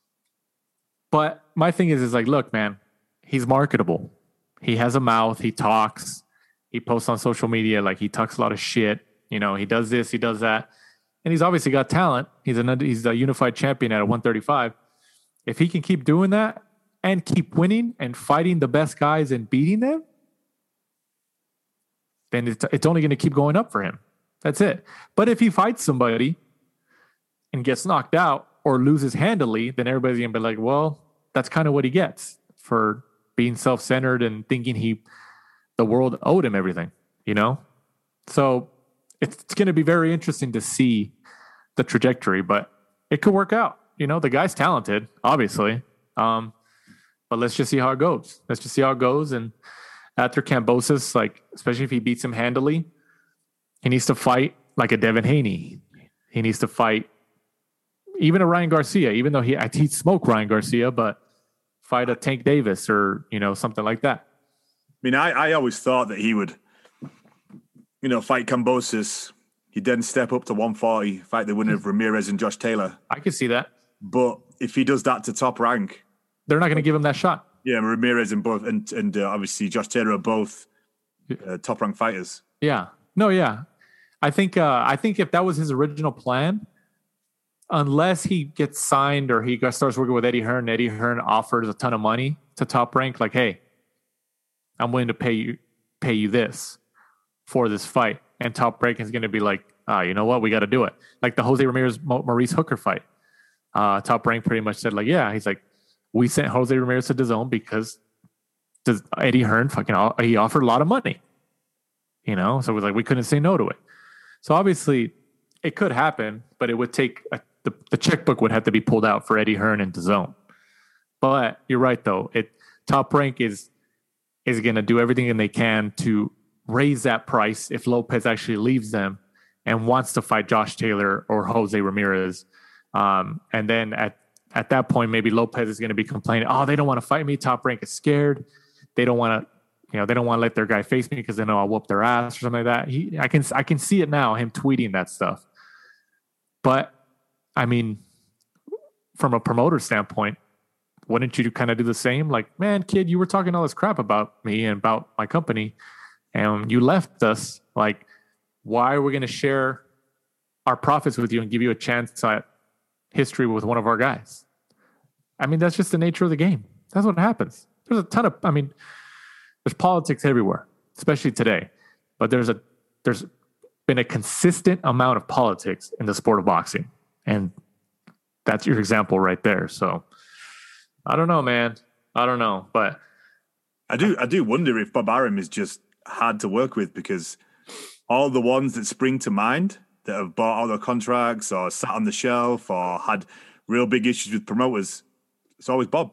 But my thing is, is like, look, man, he's marketable. He has a mouth. He talks. He posts on social media. Like, he talks a lot of shit. You know, he does this, he does that. And he's obviously got talent. He's a, he's a unified champion at one thirty-five. If he can keep doing that and keep winning and fighting the best guys and beating them, then it's, it's only going to keep going up for him. That's it. But if he fights somebody and gets knocked out or loses handily, then everybody's going to be like, well, that's kind of what he gets for being self-centered and thinking he, the world owed him everything, you know? So it's, it's going to be very interesting to see the trajectory, but it could work out. You know, the guy's talented, obviously. Um, but let's just see how it goes. Let's just see how it goes. And after Kambosos, like, especially if he beats him handily, he needs to fight like a Devin Haney. He needs to fight even a Ryan Garcia, even though he he'd smoke Ryan Garcia, but fight a Tank Davis or, you know, something like that. I mean, I, I always thought that he would, you know, fight Kambosos. He'd then step up to one forty, fight the winner of Ramirez and Josh Taylor. I can see that. But if he does that to Top Rank, they're not going to give him that shot. Yeah, Ramirez and both, and and uh, obviously Josh Taylor are both uh, Top Rank fighters. Yeah, no, yeah. I think uh, I think if that was his original plan, unless he gets signed or he starts working with Eddie Hearn, Eddie Hearn offers a ton of money to Top Rank, like, hey, I'm willing to pay you pay you this for this fight, and Top Rank is going to be like, ah, you know what, we got to do it. Like the Jose Ramirez Maurice Hooker fight. Uh, Top Rank pretty much said, like, yeah, he's like, we sent Jose Ramirez to DAZN because Eddie Hearn fucking he offered a lot of money, you know. So it was like we couldn't say no to it. So obviously, it could happen, but it would take a, the the checkbook would have to be pulled out for Eddie Hearn and DAZN. But you're right, though. It Top Rank is is going to do everything they can to raise that price if Lopez actually leaves them and wants to fight Josh Taylor or Jose Ramirez. Um, and then at, at that point, maybe Lopez is going to be complaining, oh, they don't want to fight me. Top Rank is scared. They don't want to, you know, they don't want to let their guy face me because they know I'll whoop their ass or something like that. He, I can, I can see it now, him tweeting that stuff. But I mean, from a promoter standpoint, wouldn't you kind of do the same? Like, man, kid, you were talking all this crap about me and about my company, and you left us. Like, why are we going to share our profits with you and give you a chance at history with one of our guys? I mean, that's just the nature of the game. That's what happens. There's a ton of, I mean, there's politics everywhere, especially today. But there's a there's been a consistent amount of politics in the sport of boxing, and that's your example right there. So I don't know, man. I don't know, but I do I do wonder if Bob Arum is just hard to work with, because all the ones that spring to mind that have bought all their contracts or sat on the shelf or had real big issues with promoters, it's always Bob.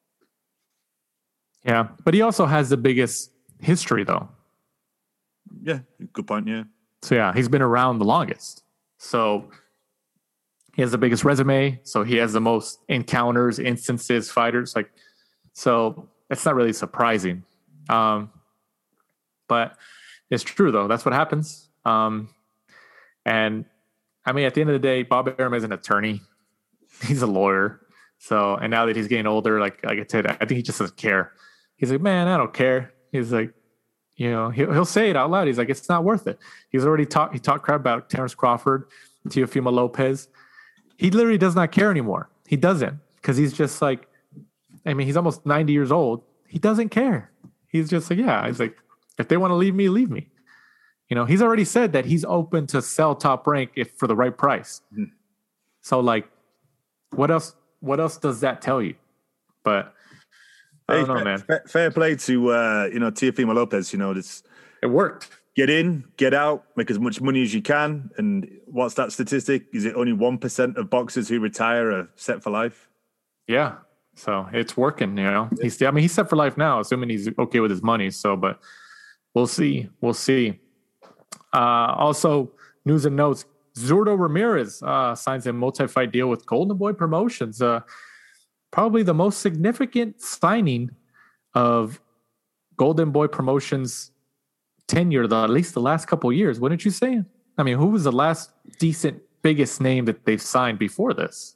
Yeah, but he also has the biggest history, though. Yeah, good point, yeah. So, yeah, he's been around the longest. So he has the biggest resume. So he has the most encounters, instances, fighters. Like, so it's not really surprising. Um, but it's true, though. That's what happens. Um, and, I mean, at the end of the day, Bob Arum is an attorney. He's a lawyer. So, and now that he's getting older, like, like I said, I think he just doesn't care. He's like, man, I don't care. He's like, you know, he'll, he'll say it out loud. He's like, it's not worth it. He's already talked, he talked crap about Terrence Crawford, Teofimo Lopez. He literally does not care anymore. He doesn't, because he's just like, I mean, he's almost ninety years old. He doesn't care. He's just like, yeah, he's like, if they want to leave me, leave me. You know, he's already said that he's open to sell Top Rank if for the right price. Mm-hmm. So like, what else, what else does that tell you? But I don't hey, know, man. Fair, fair play to, uh, you know, Teofimo Lopez. You know, this it worked. Get in, get out, make as much money as you can. And what's that statistic? Is it only one percent of boxers who retire are set for life? Yeah. So it's working, you know. He's, I mean, he's set for life now, assuming he's okay with his money. So, but we'll see. We'll see. Uh, also, news and notes. Zurdo Ramirez uh, signs a multi-fight deal with Golden Boy Promotions. Uh, probably the most significant signing of Golden Boy Promotions tenure, the, at least the last couple of years. Wouldn't you say? I mean, who was the last decent, biggest name that they've signed before this?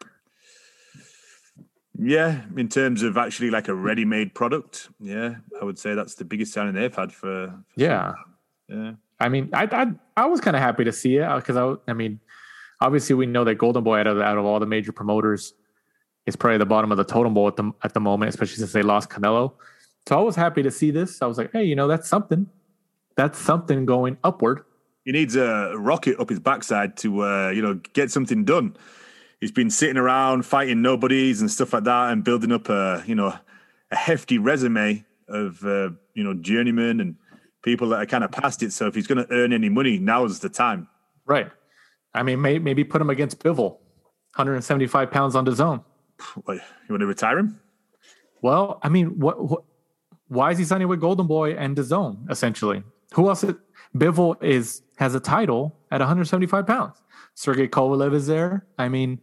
Yeah, in terms of actually like a ready-made product, yeah, I would say that's the biggest signing they've had for. for yeah, some, yeah. I mean, I I, I was kind of happy to see it because I I mean, obviously we know that Golden Boy out of out of all the major promoters is probably the bottom of the totem pole at the at the moment, especially since they lost Canelo. So I was happy to see this. I was like, hey, you know, that's something. That's something going upward. He needs a rocket up his backside to uh, you know, get something done. He's been sitting around fighting nobodies and stuff like that, and building up a you know a hefty resume of uh, you know journeymen and people that are kind of past it. So if he's going to earn any money, now's the time. Right. I mean, may, maybe put him against Bivol, one hundred seventy-five pounds on D A Z N. What, you want to retire him? Well, I mean, what, what? Why is he signing with Golden Boy and D A Z N? Essentially, who else? It, Bivol is has a title at one hundred seventy-five pounds. Sergey Kovalev is there. I mean,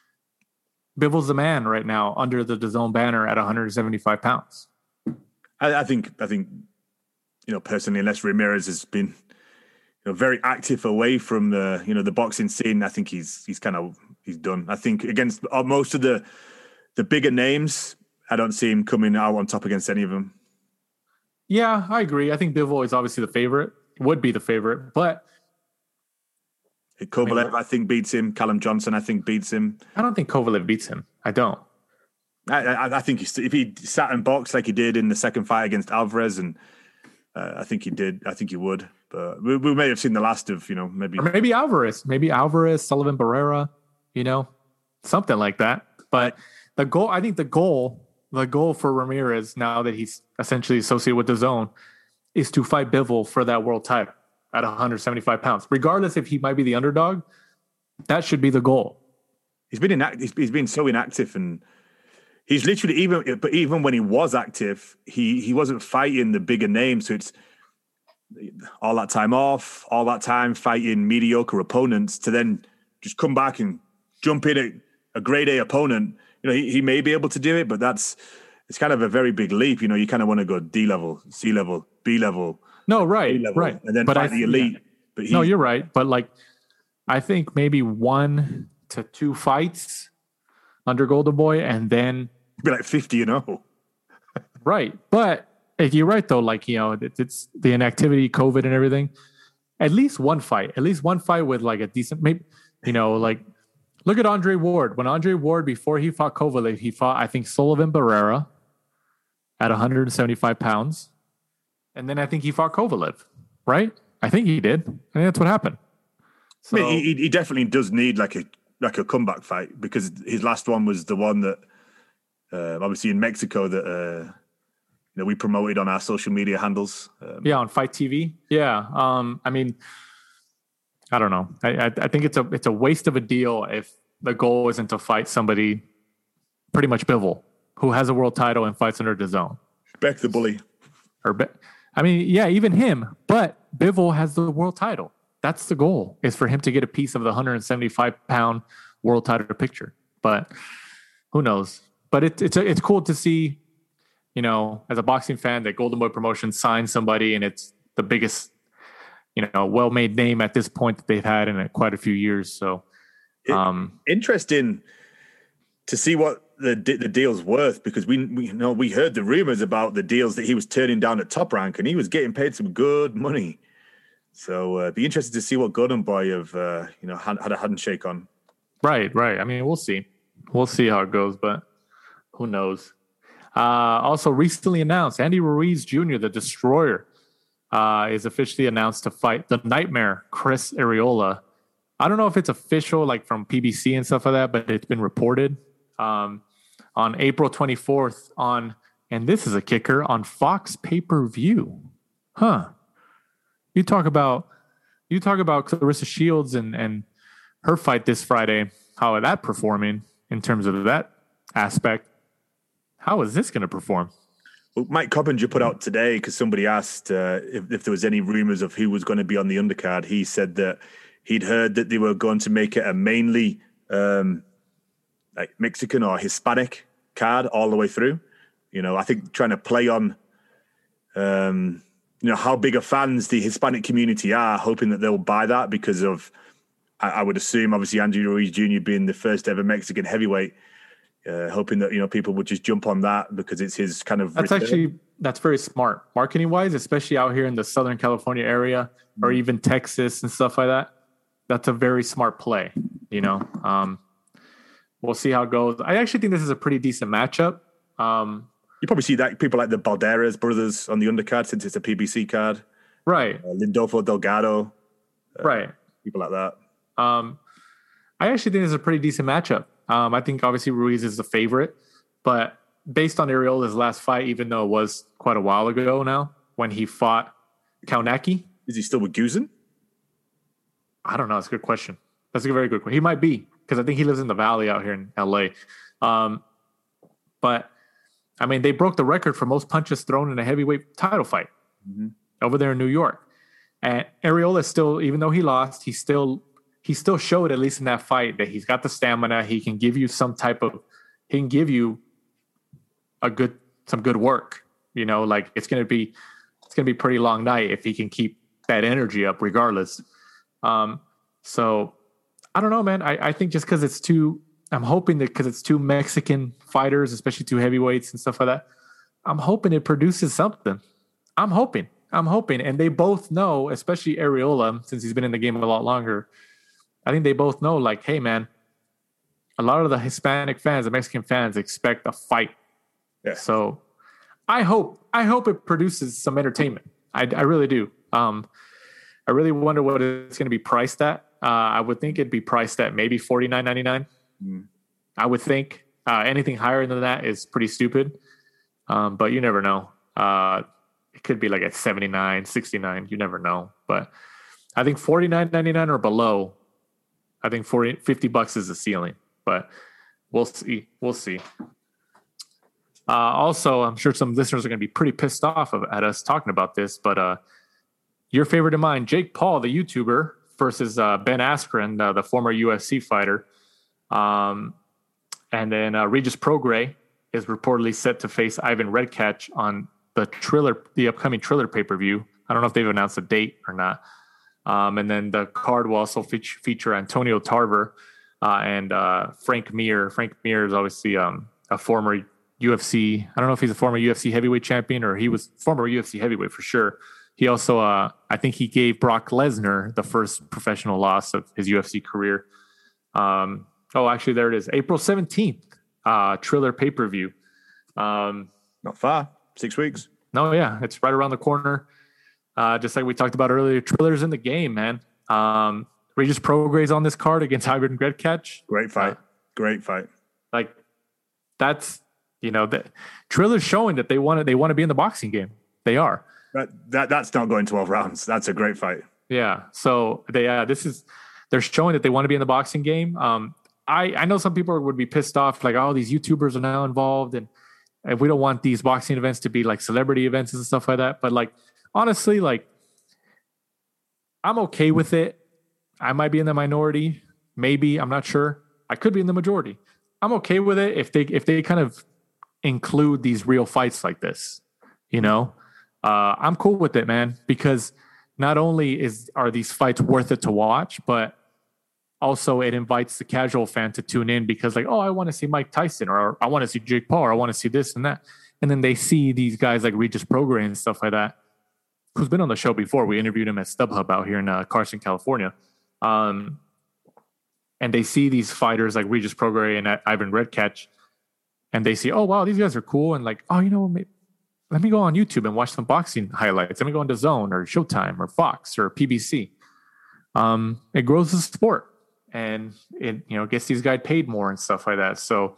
Bivol's the man right now under the D A Z N banner at one hundred seventy-five pounds. I, I think. I think. You know, personally, unless Ramirez has been, you know, very active away from the, you know, the boxing scene, I think he's he's kind of he's done. I think against most of the the bigger names, I don't see him coming out on top against any of them. Yeah, I agree. I think Bivol is obviously the favorite, would be the favorite, but Kovalev, I, mean, I think beats him. Callum Johnson, I think beats him. I don't think Kovalev beats him. I don't. I, I, I think he, if he sat and boxed like he did in the second fight against Alvarez and. Uh, I think he did. I think he would. But we, we may have seen the last of, you know, maybe. Or maybe Alvarez. Maybe Alvarez, Sullivan Barrera, you know, something like that. But the goal, I think the goal, the goal for Ramirez, now that he's essentially associated with D A Z N, is to fight Bivol for that world title at one hundred seventy-five pounds. Regardless if he might be the underdog, that should be the goal. He's been inact- he's, he's been so inactive, and he's literally even, but even when he was active, he he wasn't fighting the bigger names. So it's all that time off, all that time fighting mediocre opponents to then just come back and jump in at a grade A opponent. You know, he, he may be able to do it, but that's it's kind of a very big leap. You know, you kind of want to go D level, C level, B level. No, right, level, right, and then but fight I, the elite. Yeah. But he, no, you're right. But like, I think maybe one to two fights under Golden Boy, and then be like fifty, you know. Right. But if you're right, though, like, you know, it, it's the inactivity, COVID and everything. At least one fight, at least one fight with like a decent, maybe, you know, like look at Andre Ward. When Andre Ward, before he fought Kovalev, he fought, I think, Sullivan Barrera at one hundred seventy-five pounds. And then I think he fought Kovalev, right? I think he did. I think that's what happened. So, I mean, he, he definitely does need like a like a comeback fight, because his last one was the one that uh, obviously in Mexico that uh, you know, we promoted on our social media handles. Um, yeah, on Fight T V. Yeah, um, I mean, I don't know. I, I I think it's a it's a waste of a deal if the goal isn't to fight somebody, pretty much Bivol, who has a world title and fights under D A Z N. Beck the bully. Or Be- I mean, yeah, even him. But Bivol has the world title. That's the goal, is for him to get a piece of the one hundred seventy-five pound world title picture. But who knows? But it, it's it's cool to see, you know, as a boxing fan, that Golden Boy Promotions signed somebody, and it's the biggest, you know, well-made name at this point that they've had in quite a few years. So, um, it, interesting to see what the the deal's worth, because we we you know we heard the rumors about the deals that he was turning down at Top Rank, and he was getting paid some good money. So, uh, it'd be interesting to see what Golden Boy have uh, you know had, had a handshake on. Right, right. I mean, we'll see. We'll see how it goes, but who knows? Uh, also, recently announced, Andy Ruiz Junior, the Destroyer, uh, is officially announced to fight the Nightmare, Chris Arreola. I don't know if it's official, like from P B C and stuff like that, but it's been reported um, on April twenty-fourth on, and this is a kicker, on Fox pay-per-view. Huh. You talk about, you talk about Clarissa Shields and, and her fight this Friday. How are that performing in terms of that aspect? How is this going to perform? Well, Mike Coppinger put out today, because somebody asked uh, if, if there was any rumors of who was going to be on the undercard. He said that he'd heard that they were going to make it a mainly um, like Mexican or Hispanic card all the way through. You know, I think trying to play on, um, you know, how big of fans the Hispanic community are, hoping that they'll buy that because of, I, I would assume, obviously, Andy Ruiz Junior being the first ever Mexican heavyweight. Uh, hoping that, you know, people would just jump on that because it's his kind of that's return. Actually that's very smart marketing wise, especially out here in the Southern California area or even Texas and stuff like that. That's a very smart play, you know. Um, we'll see how it goes. I actually think this is a pretty decent matchup. Um, you probably see that people like the Balderas brothers on the undercard, since it's a P B C card, right? Uh, Lindolfo Delgado, uh, right? People like that. Um, I actually think this is a pretty decent matchup. Um, I think obviously Ruiz is the favorite, but based on Arreola's last fight, even though it was quite a while ago now, when he fought Kaunaki. Is he still with Guzin? I don't know. That's a good question. That's a very good question. He might be, because I think he lives in the Valley out here in L A. Um, but, I mean, they broke the record for most punches thrown in a heavyweight title fight mm-hmm. over there in New York. And Arreola still, even though he lost, he still... He still showed, at least in that fight, that he's got the stamina. He can give you some type of, he can give you a good, some good work. You know, like it's going to be, it's going to be a pretty long night if he can keep that energy up regardless. Um, so I don't know, man. I, I think just because it's two, I'm hoping that because it's two Mexican fighters, especially two heavyweights and stuff like that, I'm hoping it produces something. I'm hoping, I'm hoping. And they both know, especially Arreola, since he's been in the game a lot longer, I think they both know, like, hey, man, a lot of the Hispanic fans, the Mexican fans expect a fight. Yeah. So I hope, I hope it produces some entertainment. I, I really do. Um, I really wonder what it's going to be priced at. Uh, I would think it'd be priced at maybe forty-nine ninety-nine. Mm. I would think uh, anything higher than that is pretty stupid. Um, but you never know. Uh, it could be like at seventy-nine, sixty-nine. You never know. But I think forty-nine ninety-nine or below, I think forty, fifty bucks is the ceiling, but we'll see. We'll see. Uh, also, I'm sure some listeners are going to be pretty pissed off of, at us talking about this, but uh, your favorite of mine, Jake Paul, the YouTuber, versus uh, Ben Askren, uh, the former U F C fighter. Um, and then uh, Regis Prograis is reportedly set to face Ivan Redkach on the Triller, the upcoming Triller pay-per-view. I don't know if they've announced a date or not. Um, and then the card will also feature, feature Antonio Tarver uh, and uh, Frank Mir. Frank Mir is obviously um, a former U F C. I don't know if he's a former U F C heavyweight champion or he was former U F C heavyweight for sure. He also, uh, I think he gave Brock Lesnar the first professional loss of his U F C career. Um, oh, actually, there it is. April seventeenth, uh, Triller pay-per-view. Um, Not far. Six weeks. No, yeah. It's right around the corner. Uh, just like we talked about earlier, Triller's in the game, man. Um, Regis Prograis on this card against Ivan Redkach. Great fight. Uh, Great fight. Like, that's, you know, that Triller's showing that they want to, they want to be in the boxing game. They are. That, that That's not going twelve rounds. That's a great fight. Yeah. So, they, uh, this is, they're showing that they want to be in the boxing game. Um, I, I know some people would be pissed off, like, oh, these YouTubers are now involved, and if we don't want these boxing events to be like celebrity events and stuff like that. But like, honestly, like, I'm okay with it. I might be in the minority. Maybe, I'm not sure. I could be in the majority. I'm okay with it if they, if they kind of include these real fights like this, you know, uh, I'm cool with it, man, because not only is, are these fights worth it to watch, but also it invites the casual fan to tune in because like, oh, I want to see Mike Tyson, or I want to see Jake Paul, or I want to see this and that. And then they see these guys like Regis Prograis and stuff like that, who's been on the show before. We interviewed him at StubHub out here in uh, Carson, California. Um, and they see these fighters like Regis Prograis and uh, Ivan Redkach, and they see, oh, wow, these guys are cool. And like, oh, you know, maybe, let me go on YouTube and watch some boxing highlights. Let me go on DAZN or Showtime or Fox or P B C. Um, it grows the sport, and it, you know, gets these guys paid more and stuff like that. So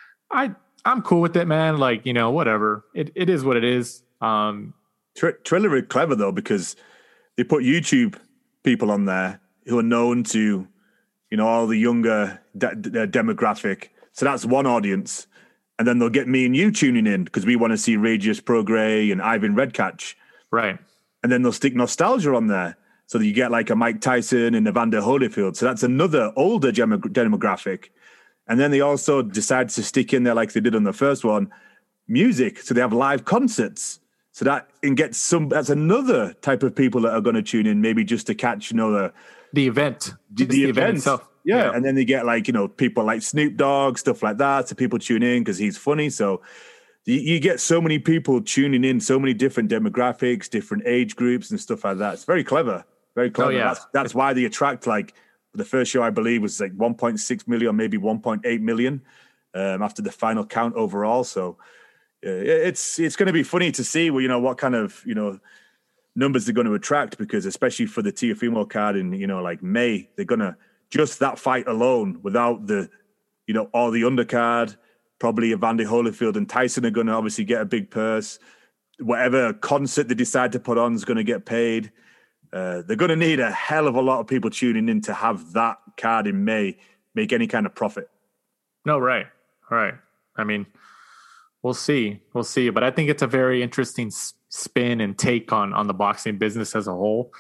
I, I'm cool with it, man. Like, you know, whatever. It it is what it is. Um, Tr- Triller is clever though, because they put YouTube people on there who are known to, you know, all the younger de- de- demographic. So that's one audience. And then they'll get me and you tuning in because we want to see Regis Prograis and Ivan Redkach. Right. And then they'll stick nostalgia on there. So that you get like a Mike Tyson and Evander Holyfield. So that's another older gem- demographic. And then they also decide to stick in there, like they did on the first one, music. So they have live concerts. So that and gets some, that's another type of people that are going to tune in, maybe just to catch, you know, the, the event. The, the event. event itself. Yeah. yeah. And then they get like, you know, people like Snoop Dogg, stuff like that. So people tune in because he's funny. So you, you get so many people tuning in, so many different demographics, different age groups and stuff like that. It's very clever. Very clever. Oh, yeah. That's, that's why they attract, like, the first show, I believe, was like one point six million, maybe one point eight million um, after the final count overall. So uh, it's it's going to be funny to see, well, you know, what kind of, you know, numbers they're going to attract, because especially for the Teofimo card in, you know, like May, they're going to, just that fight alone without the, you know, all the undercard, probably Evander Holyfield and Tyson are going to obviously get a big purse. Whatever concert they decide to put on is going to get paid. Uh, they're going to need a hell of a lot of people tuning in to have that card in May make any kind of profit. No, right. Right. I mean, we'll see. We'll see. But I think it's a very interesting spin and take on, on the boxing business as a whole.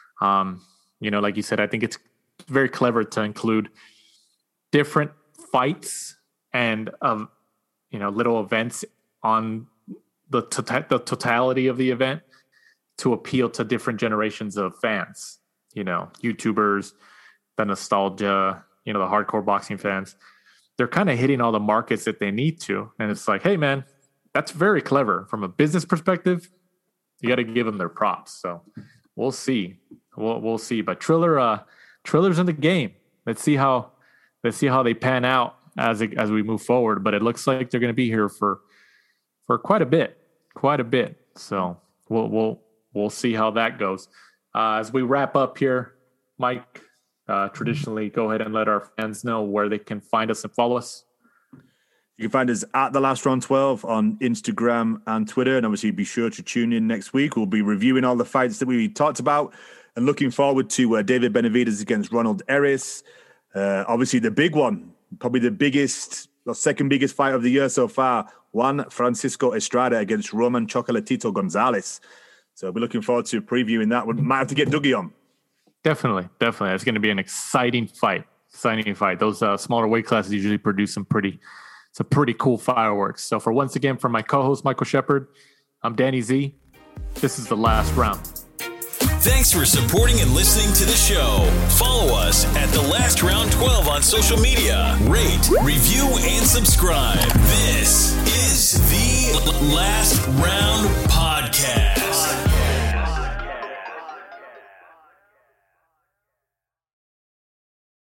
Um, you know, like you said, I think it's very clever to include different fights and, um, you know, little events on the, tota- the totality of the event to appeal to different generations of fans, you know, YouTubers, the nostalgia, you know, the hardcore boxing fans. They're kind of hitting all the markets that they need to. And it's like, hey, man, that's very clever. From a business perspective, you got to give them their props. So we'll see. We'll, we'll see. But Triller, uh, Triller's in the game. Let's see how let's see how they pan out as it, as we move forward. But it looks like they're going to be here for for quite a bit, quite a bit. So we'll we'll we'll see how that goes. Uh, as we wrap up here, Mike, uh, traditionally, go ahead and let our fans know where they can find us and follow us. You can find us at The Last Round twelve on Instagram and Twitter. And obviously be sure to tune in next week. We'll be reviewing all the fights that we talked about and looking forward to uh, David Benavidez against Ronald Eris. Uh, obviously the big one, probably the biggest or second biggest fight of the year so far, Juan Francisco Estrada against Roman Chocolatito Gonzalez. So we're looking forward to previewing that. We might have to get Dougie on. Definitely, definitely. It's going to be an exciting fight. Exciting fight. Those uh, smaller weight classes usually produce some pretty, some pretty cool fireworks. So for once again, from my co-host Michael Shepard, I'm Danny Z. This is The Last Round. Thanks for supporting and listening to the show. Follow us at The Last Round twelve on social media. Rate, review, and subscribe. This is is the Last Round Podcast.